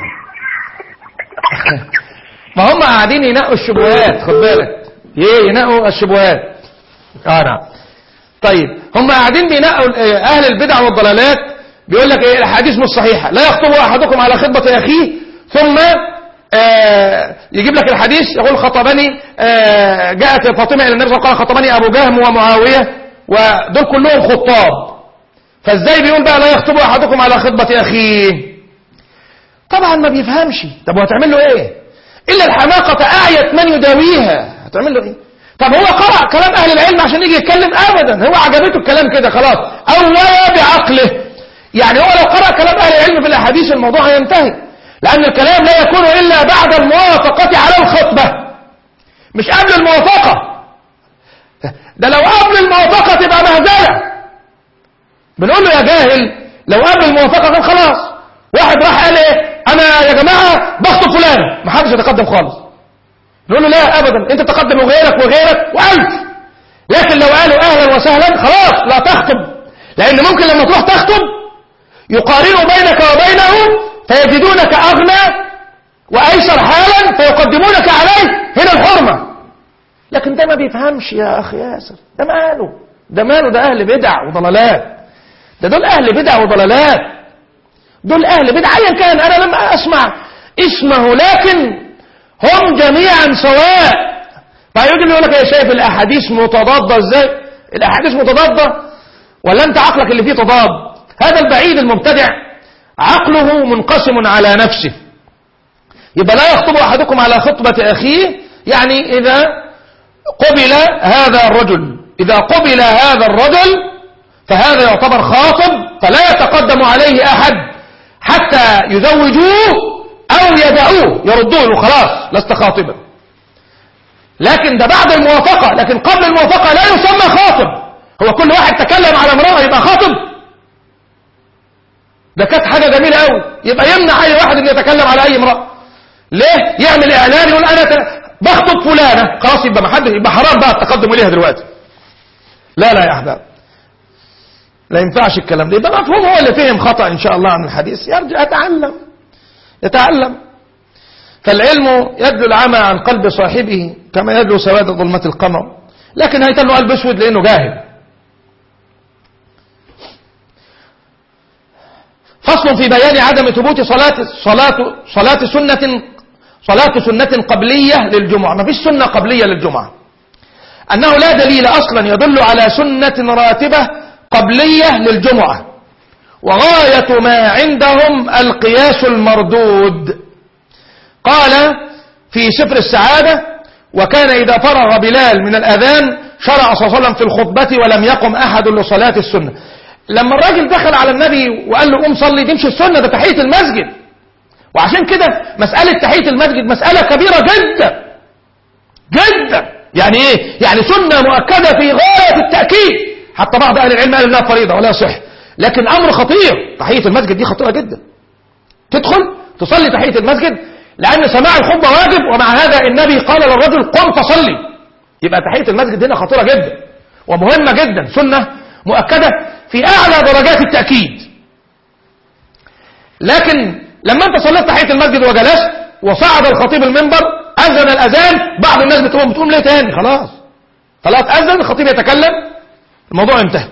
ما هم قاعدين ينقوا الشبهات، خد بالك ايه ينقوا الشبهات. اه نعم. طيب هم قاعدين بينقوا اهل البدع والضلالات، بيقول لك ايه الاحاديث مش صحيحه، لا يخطب احدكم على خطبه اخيه، ثم آه يجيب لك الحديث يقول خطبني آه جاءت فاطمه الى النبي صلى الله عليه وسلم قال خطبني ابو جهم ومعاويه ودول كلهم خطاب، فازاي بيقول بقى لا يخطب احدكم على خطبه اخيه؟ طبعا ما بيفهمش. طب وهتعمل له ايه؟ إلا الحماقة أعيت من يداويها، هتعمل له إيه؟ طب هو قرأ كلام أهل العلم عشان يجي يتكلم؟ أبدا، هو عجبته الكلام كده خلاص، أو لا بعقله. يعني هو لو قرأ كلام أهل العلم في الأحاديث الموضوع هينتهي، لأن الكلام لا يكون إلا بعد الموافقة على الخطبة، مش قبل الموافقة. ده لو قبل الموافقة تبقى مهزلة. بنقول له يا جاهل لو قبل الموافقة كان خلاص. واحد راح قال ايه انا يا جماعة بخطب فلان، ما حدش يتقدم خالص. نقول له لا ابدا، انت تقدم وغيرك وغيرك والف. لكن لو قالوا اهلا وسهلا خلاص لا تخطب، لان ممكن لما تروح تخطب يقارنوا بينك وبينه فيجدونك اغنى وايسر حالا فيقدمونك عليه، هنا الحرمة. لكن ده ما بيفهمش يا اخي ياسر، ده ماله ده ماله ده اهل بدع وضلالات، ده دول اهل بدع وضلالات. دول أهل بدعة أيا كان، أنا لم أسمع اسمه، لكن هم جميعا سواء. فيجب يقول لك يا شايف الأحاديث متضادة إزاي؟ الأحاديث متضادة ولا أنت عقلك اللي فيه تضاد؟ هذا البعيد المبتدع عقله منقسم على نفسه. يبقى لا يخطب أحدكم على خطبة أخيه، يعني إذا قبل هذا الرجل إذا قبل هذا الرجل فهذا يعتبر خاطب، فلا يتقدم عليه أحد حتى يزوجوه أو يدعوه يردوه له خلاص لست خاطبا. لكن ده بعد الموافقة، لكن قبل الموافقة لا يسمى خاطب. هو كل واحد تكلم على امرأة يبقى خاطب؟ ده كانت حاجة جميلة قوي، يبقى يمنع أي واحد أن يتكلم على أي امرأة. ليه؟ يعمل إعلان يقول أنا بخطب فلانة، خلاص يبقى ما حد، يبقى حرام بقى التقدم إليها دلوقتي. لا لا يا أحباب، لا ينفعش الكلام ده. يبقى مفهوم هو اللي فهم خطأ إن شاء الله عن الحديث، يرجع يتعلم يتعلم. فالعلم يدلو العمى عن قلب صاحبه كما يدلو سواد ظلمة القمر، لكن هيتل له قلب اسود لأنه جاهل. فصل في بيان عدم ثبوت صلاة صلاة صلاة سنة صلاة سنة قبلية للجمعة. ما فيش سنة قبلية للجمعة، أنه لا دليل أصلا يدل على سنة راتبة قبلية للجمعة، وغاية ما عندهم القياس المردود. قال في سفر السعادة: وكان إذا فرغ بلال من الأذان شرع صلى الله عليه وسلم في الخطبة ولم يقم أحد لصلاة السنة. لما الراجل دخل على النبي وقال له قوم صلي، دي مش السنة، ده تحية المسجد. وعشان كده مسألة تحية المسجد مسألة كبيرة جدا جدا. يعني ايه؟ يعني سنة مؤكدة في غاية التأكيد، حتى بعض أهل العلم قالوا انها فريضة ولا صح، لكن أمر خطير. تحية المسجد دي خطيرة جدا، تدخل تصلي تحية المسجد لأن سماع الخطبة واجب، ومع هذا النبي قال للرجل قم فصلي. يبقى تحية المسجد هنا خطيرة جدا ومهمة جدا، سنة مؤكدة في أعلى درجات التأكيد. لكن لما أنت صليت تحية المسجد وجلست وصعد الخطيب المنبر أذن الأذان، بعض الناس بتقوم بتقوم ليه تاني؟ خلاص خلاص أذن الخطيب يتكلم، الموضوع انتهى.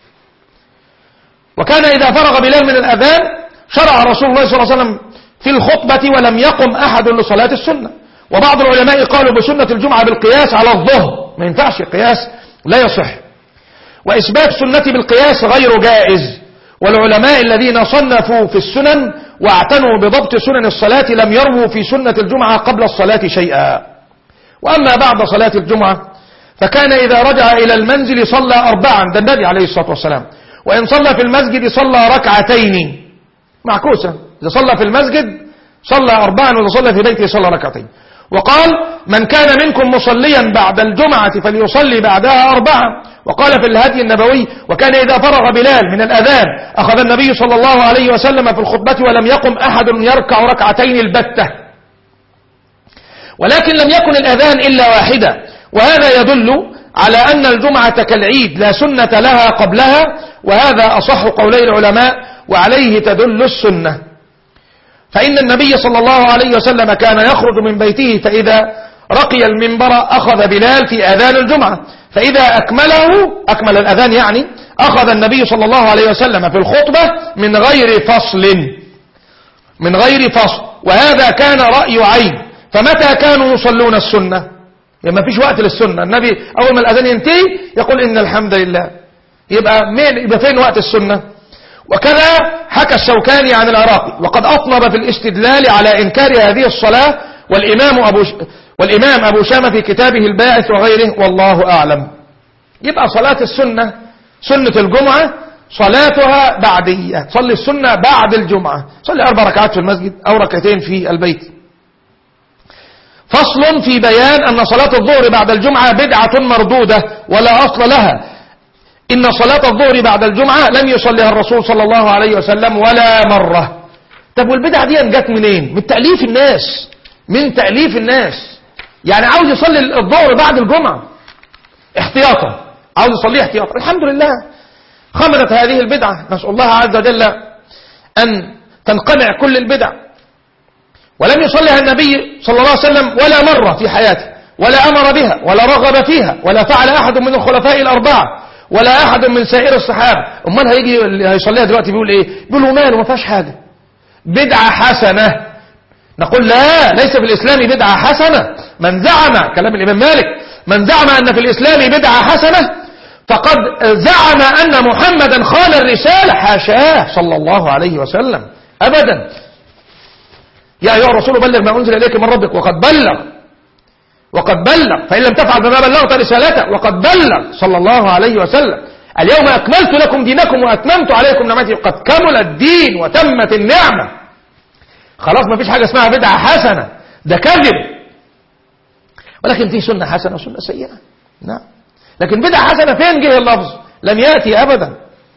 وكان إذا فرغ بلال من الأذان شرع رسول الله صلى الله عليه وسلم في الخطبة ولم يقم أحد لصلاة السنة. وبعض العلماء قالوا بسنة الجمعة بالقياس على الظهر، ما ينفعش القياس، لا يصح. وإثبات سنة بالقياس غير جائز. والعلماء الذين صنفوا في السنن واعتنوا بضبط سنن الصلاة لم يروا في سنة الجمعة قبل الصلاة شيئا. وأما بعد صلاة الجمعة فكان إذا رجع إلى المنزل صلى أربعا، ده النبي عليه الصلاة والسلام. وإن صلى في المسجد صلى ركعتين، معكوسة، إذا صلى في المسجد صلى أربعا، وإذا صلى في بيته صلى ركعتين. وقال: من كان منكم مصليا بعد الجمعة فليصلي بعدها أربعة. وقال في الهدي النبوي: وكان إذا فرغ بلال من الأذان أخذ النبي صلى الله عليه وسلم في الخطبة ولم يقم أحد يركع ركعتين البتة. ولكن لم يكن الأذان إلا واحدة، وهذا يدل على أن الجمعة كالعيد لا سنة لها قبلها، وهذا أصح قولي العلماء، وعليه تدل السنة. فإن النبي صلى الله عليه وسلم كان يخرج من بيته فإذا رقي المنبر أخذ بلال في أذان الجمعة، فإذا أكمله أكمل الأذان يعني أخذ النبي صلى الله عليه وسلم في الخطبة من غير فصل من غير فصل وهذا كان رأي عين. فمتى كانوا يصلون السنة؟ يعني ما فيش وقت للسنة، النبي أول ما الأذان ينتهي يقول إن الحمد لله، يبقى مين يبقى فين وقت السنة؟ وكذا حكى الشوكاني عن العراقي، وقد أطنب في الاستدلال على إنكار هذه الصلاة والإمام أبو ش... والإمام أبو شامة في كتابه الباعث وغيره، والله أعلم. يبقى صلاة السنة، سنة الجمعة صلاتها بعدية، صلي السنة بعد الجمعة، صلي أربع ركعات في المسجد أو ركعتين في البيت. فصل في بيان أن صلاة الظهر بعد الجمعة بدعة مردودة ولا أصل لها. إن صلاة الظهر بعد الجمعة لم يصليها الرسول صلى الله عليه وسلم ولا مرة. طب والبدعة دي جت منين؟ من تأليف الناس، من تأليف الناس. يعني عاوز يصلي الظهر بعد الجمعة احتياطا، عاوز يصليه احتياطا. الحمد لله خمدت هذه البدعة، نسأل الله عز وجل أن تنقمع كل البدع. ولم يصليها النبي صلى الله عليه وسلم ولا مرة في حياته، ولا أمر بها ولا رغب فيها، ولا فعل أحد من الخلفاء الأربعة ولا أحد من سائر الصحابة. أمال هيجي اللي هيصليها دلوقتي بيقول إيه؟ بيقولوا ماله ما فيهاش حاجة، بدعة حسنة، نقول لا، ليس في الإسلام بدعة حسنة. من زعم، كلام الإمام مالك، من زعم أن في الإسلام بدعة حسنة فقد زعم أن محمدا خان الرسالة. حاشاه صلى الله عليه وسلم، أبدا. يا أيها الرسول بلغ ما أنزل إليك من ربك، وقد بلغ وقد بلغ، فإن لم تفعل فما بلغت رسالته، وقد بلغ صلى الله عليه وسلم. اليوم أكملت لكم دينكم وأتممت عليكم نعمتي، قد كمل الدين وتمت النعمة. خلاص ما فيش حاجة اسمها بدعة حسنة، ده كذب. ولكن في سنة حسنة وسنة سيئة، نعم. لكن بدعة حسنة فين جه اللفظ؟ لم يأتي أبدا،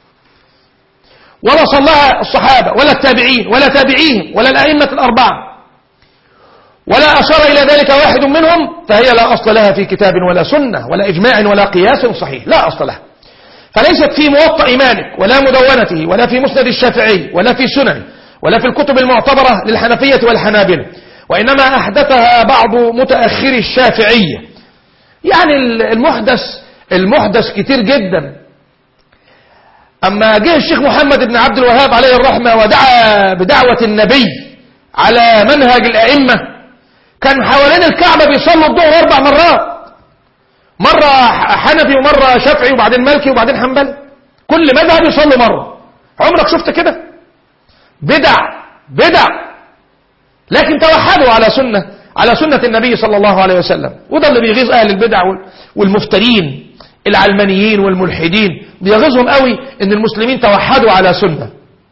ولا صلىها الصحابة ولا التابعين ولا تابعيهم ولا الأئمة الأربعة، ولا أشار إلى ذلك واحد منهم، فهي لا أصل لها في كتاب ولا سنة ولا إجماع ولا قياس صحيح، لا أصل لها. فليست في موطأ مالك ولا مدونته ولا في مسند الشافعي ولا في سنن ولا في الكتب المعتبرة للحنفية والحنابلة، وإنما أحدثها بعض متأخري الشافعية. يعني المحدث المحدث كتير جدا. أما جه الشيخ محمد بن عبد الوهاب عليه الرحمة ودعا بدعوة النبي على منهج الأئمة، كان حوالين الكعبة بيصلوا الظهر أربع مرات، مرة حنفي ومرة شافعي وبعدين مالكي وبعدين حنبلي، كل مذهب يصلوا مرة. عمرك شفت كده؟ بدع بدع. لكن توحدوا على سنة على سنة النبي صلى الله عليه وسلم. وده اللي بيغيظ أهل البدع والمفترين العلمانيين والملحدين، بيغيظهم قوي ان المسلمين توحدوا على سنة.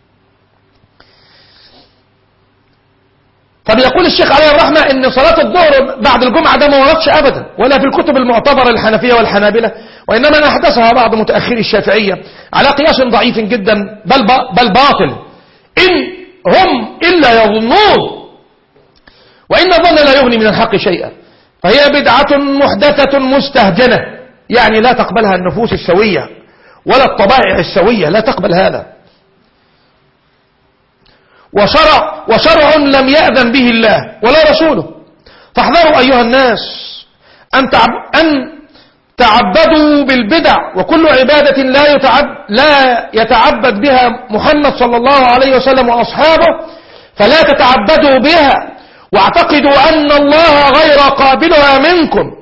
فبيقول الشيخ عليه الرحمة ان صلاة الظهر بعد الجمعة ده ما وردش ابدا، ولا في الكتب المعتبرة الحنفية والحنابلة، وانما احدثها بعض متأخري الشافعية على قياس ضعيف جدا، بل بل باطل، ان هم الا يظنون، وان الظن لا يغني من الحق شيئا. فهي بدعة محدثة مستهجنة، يعني لا تقبلها النفوس السوية ولا الطبائع السوية، لا تقبل هذا. وشرع وشرع لم يأذن به الله ولا رسوله. فاحذروا أيها الناس أن تعب أن تعبدوا بالبدع، وكل عبادة لا يتعب لا يتعبد بها محمد صلى الله عليه وسلم وأصحابه فلا تتعبدوا بها، واعتقدوا أن الله غير قابلها منكم،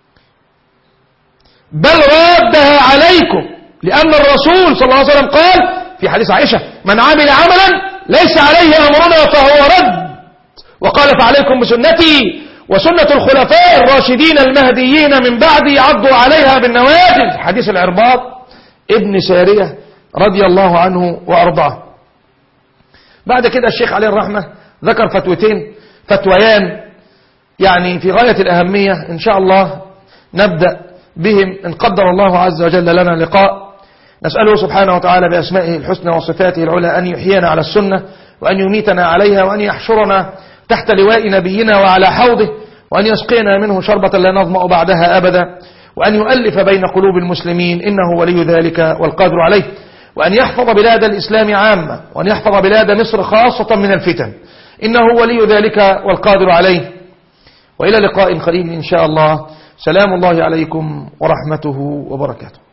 بل رادها عليكم، لأن الرسول صلى الله عليه وسلم قال في حديث عائشة: من عمل عملا ليس عليه أمرنا فهو رد. وقال: فعليكم بسنتي وسنة الخلفاء الراشدين المهديين من بعدي عضوا عليها بالنواجذ. حديث العرباض ابن سارية رضي الله عنه وأرضاه. بعد كده الشيخ عليه الرحمة ذكر فتوتين فتويان يعني في غاية الأهمية، إن شاء الله نبدأ بهم إن قدر الله عز وجل لنا لقاء. نسأله سبحانه وتعالى بأسمائه الحسنى وصفاته العلى أن يحيينا على السنة، وأن يميتنا عليها، وأن يحشرنا تحت لواء نبينا وعلى حوضه، وأن يسقينا منه شربة لا نظمأ بعدها أبدا، وأن يؤلف بين قلوب المسلمين، إنه ولي ذلك والقادر عليه، وأن يحفظ بلاد الإسلام عامة، وأن يحفظ بلاد مصر خاصة من الفتن، إنه ولي ذلك والقادر عليه. وإلى لقاء قريب إن شاء الله. سلام الله عليكم ورحمته وبركاته.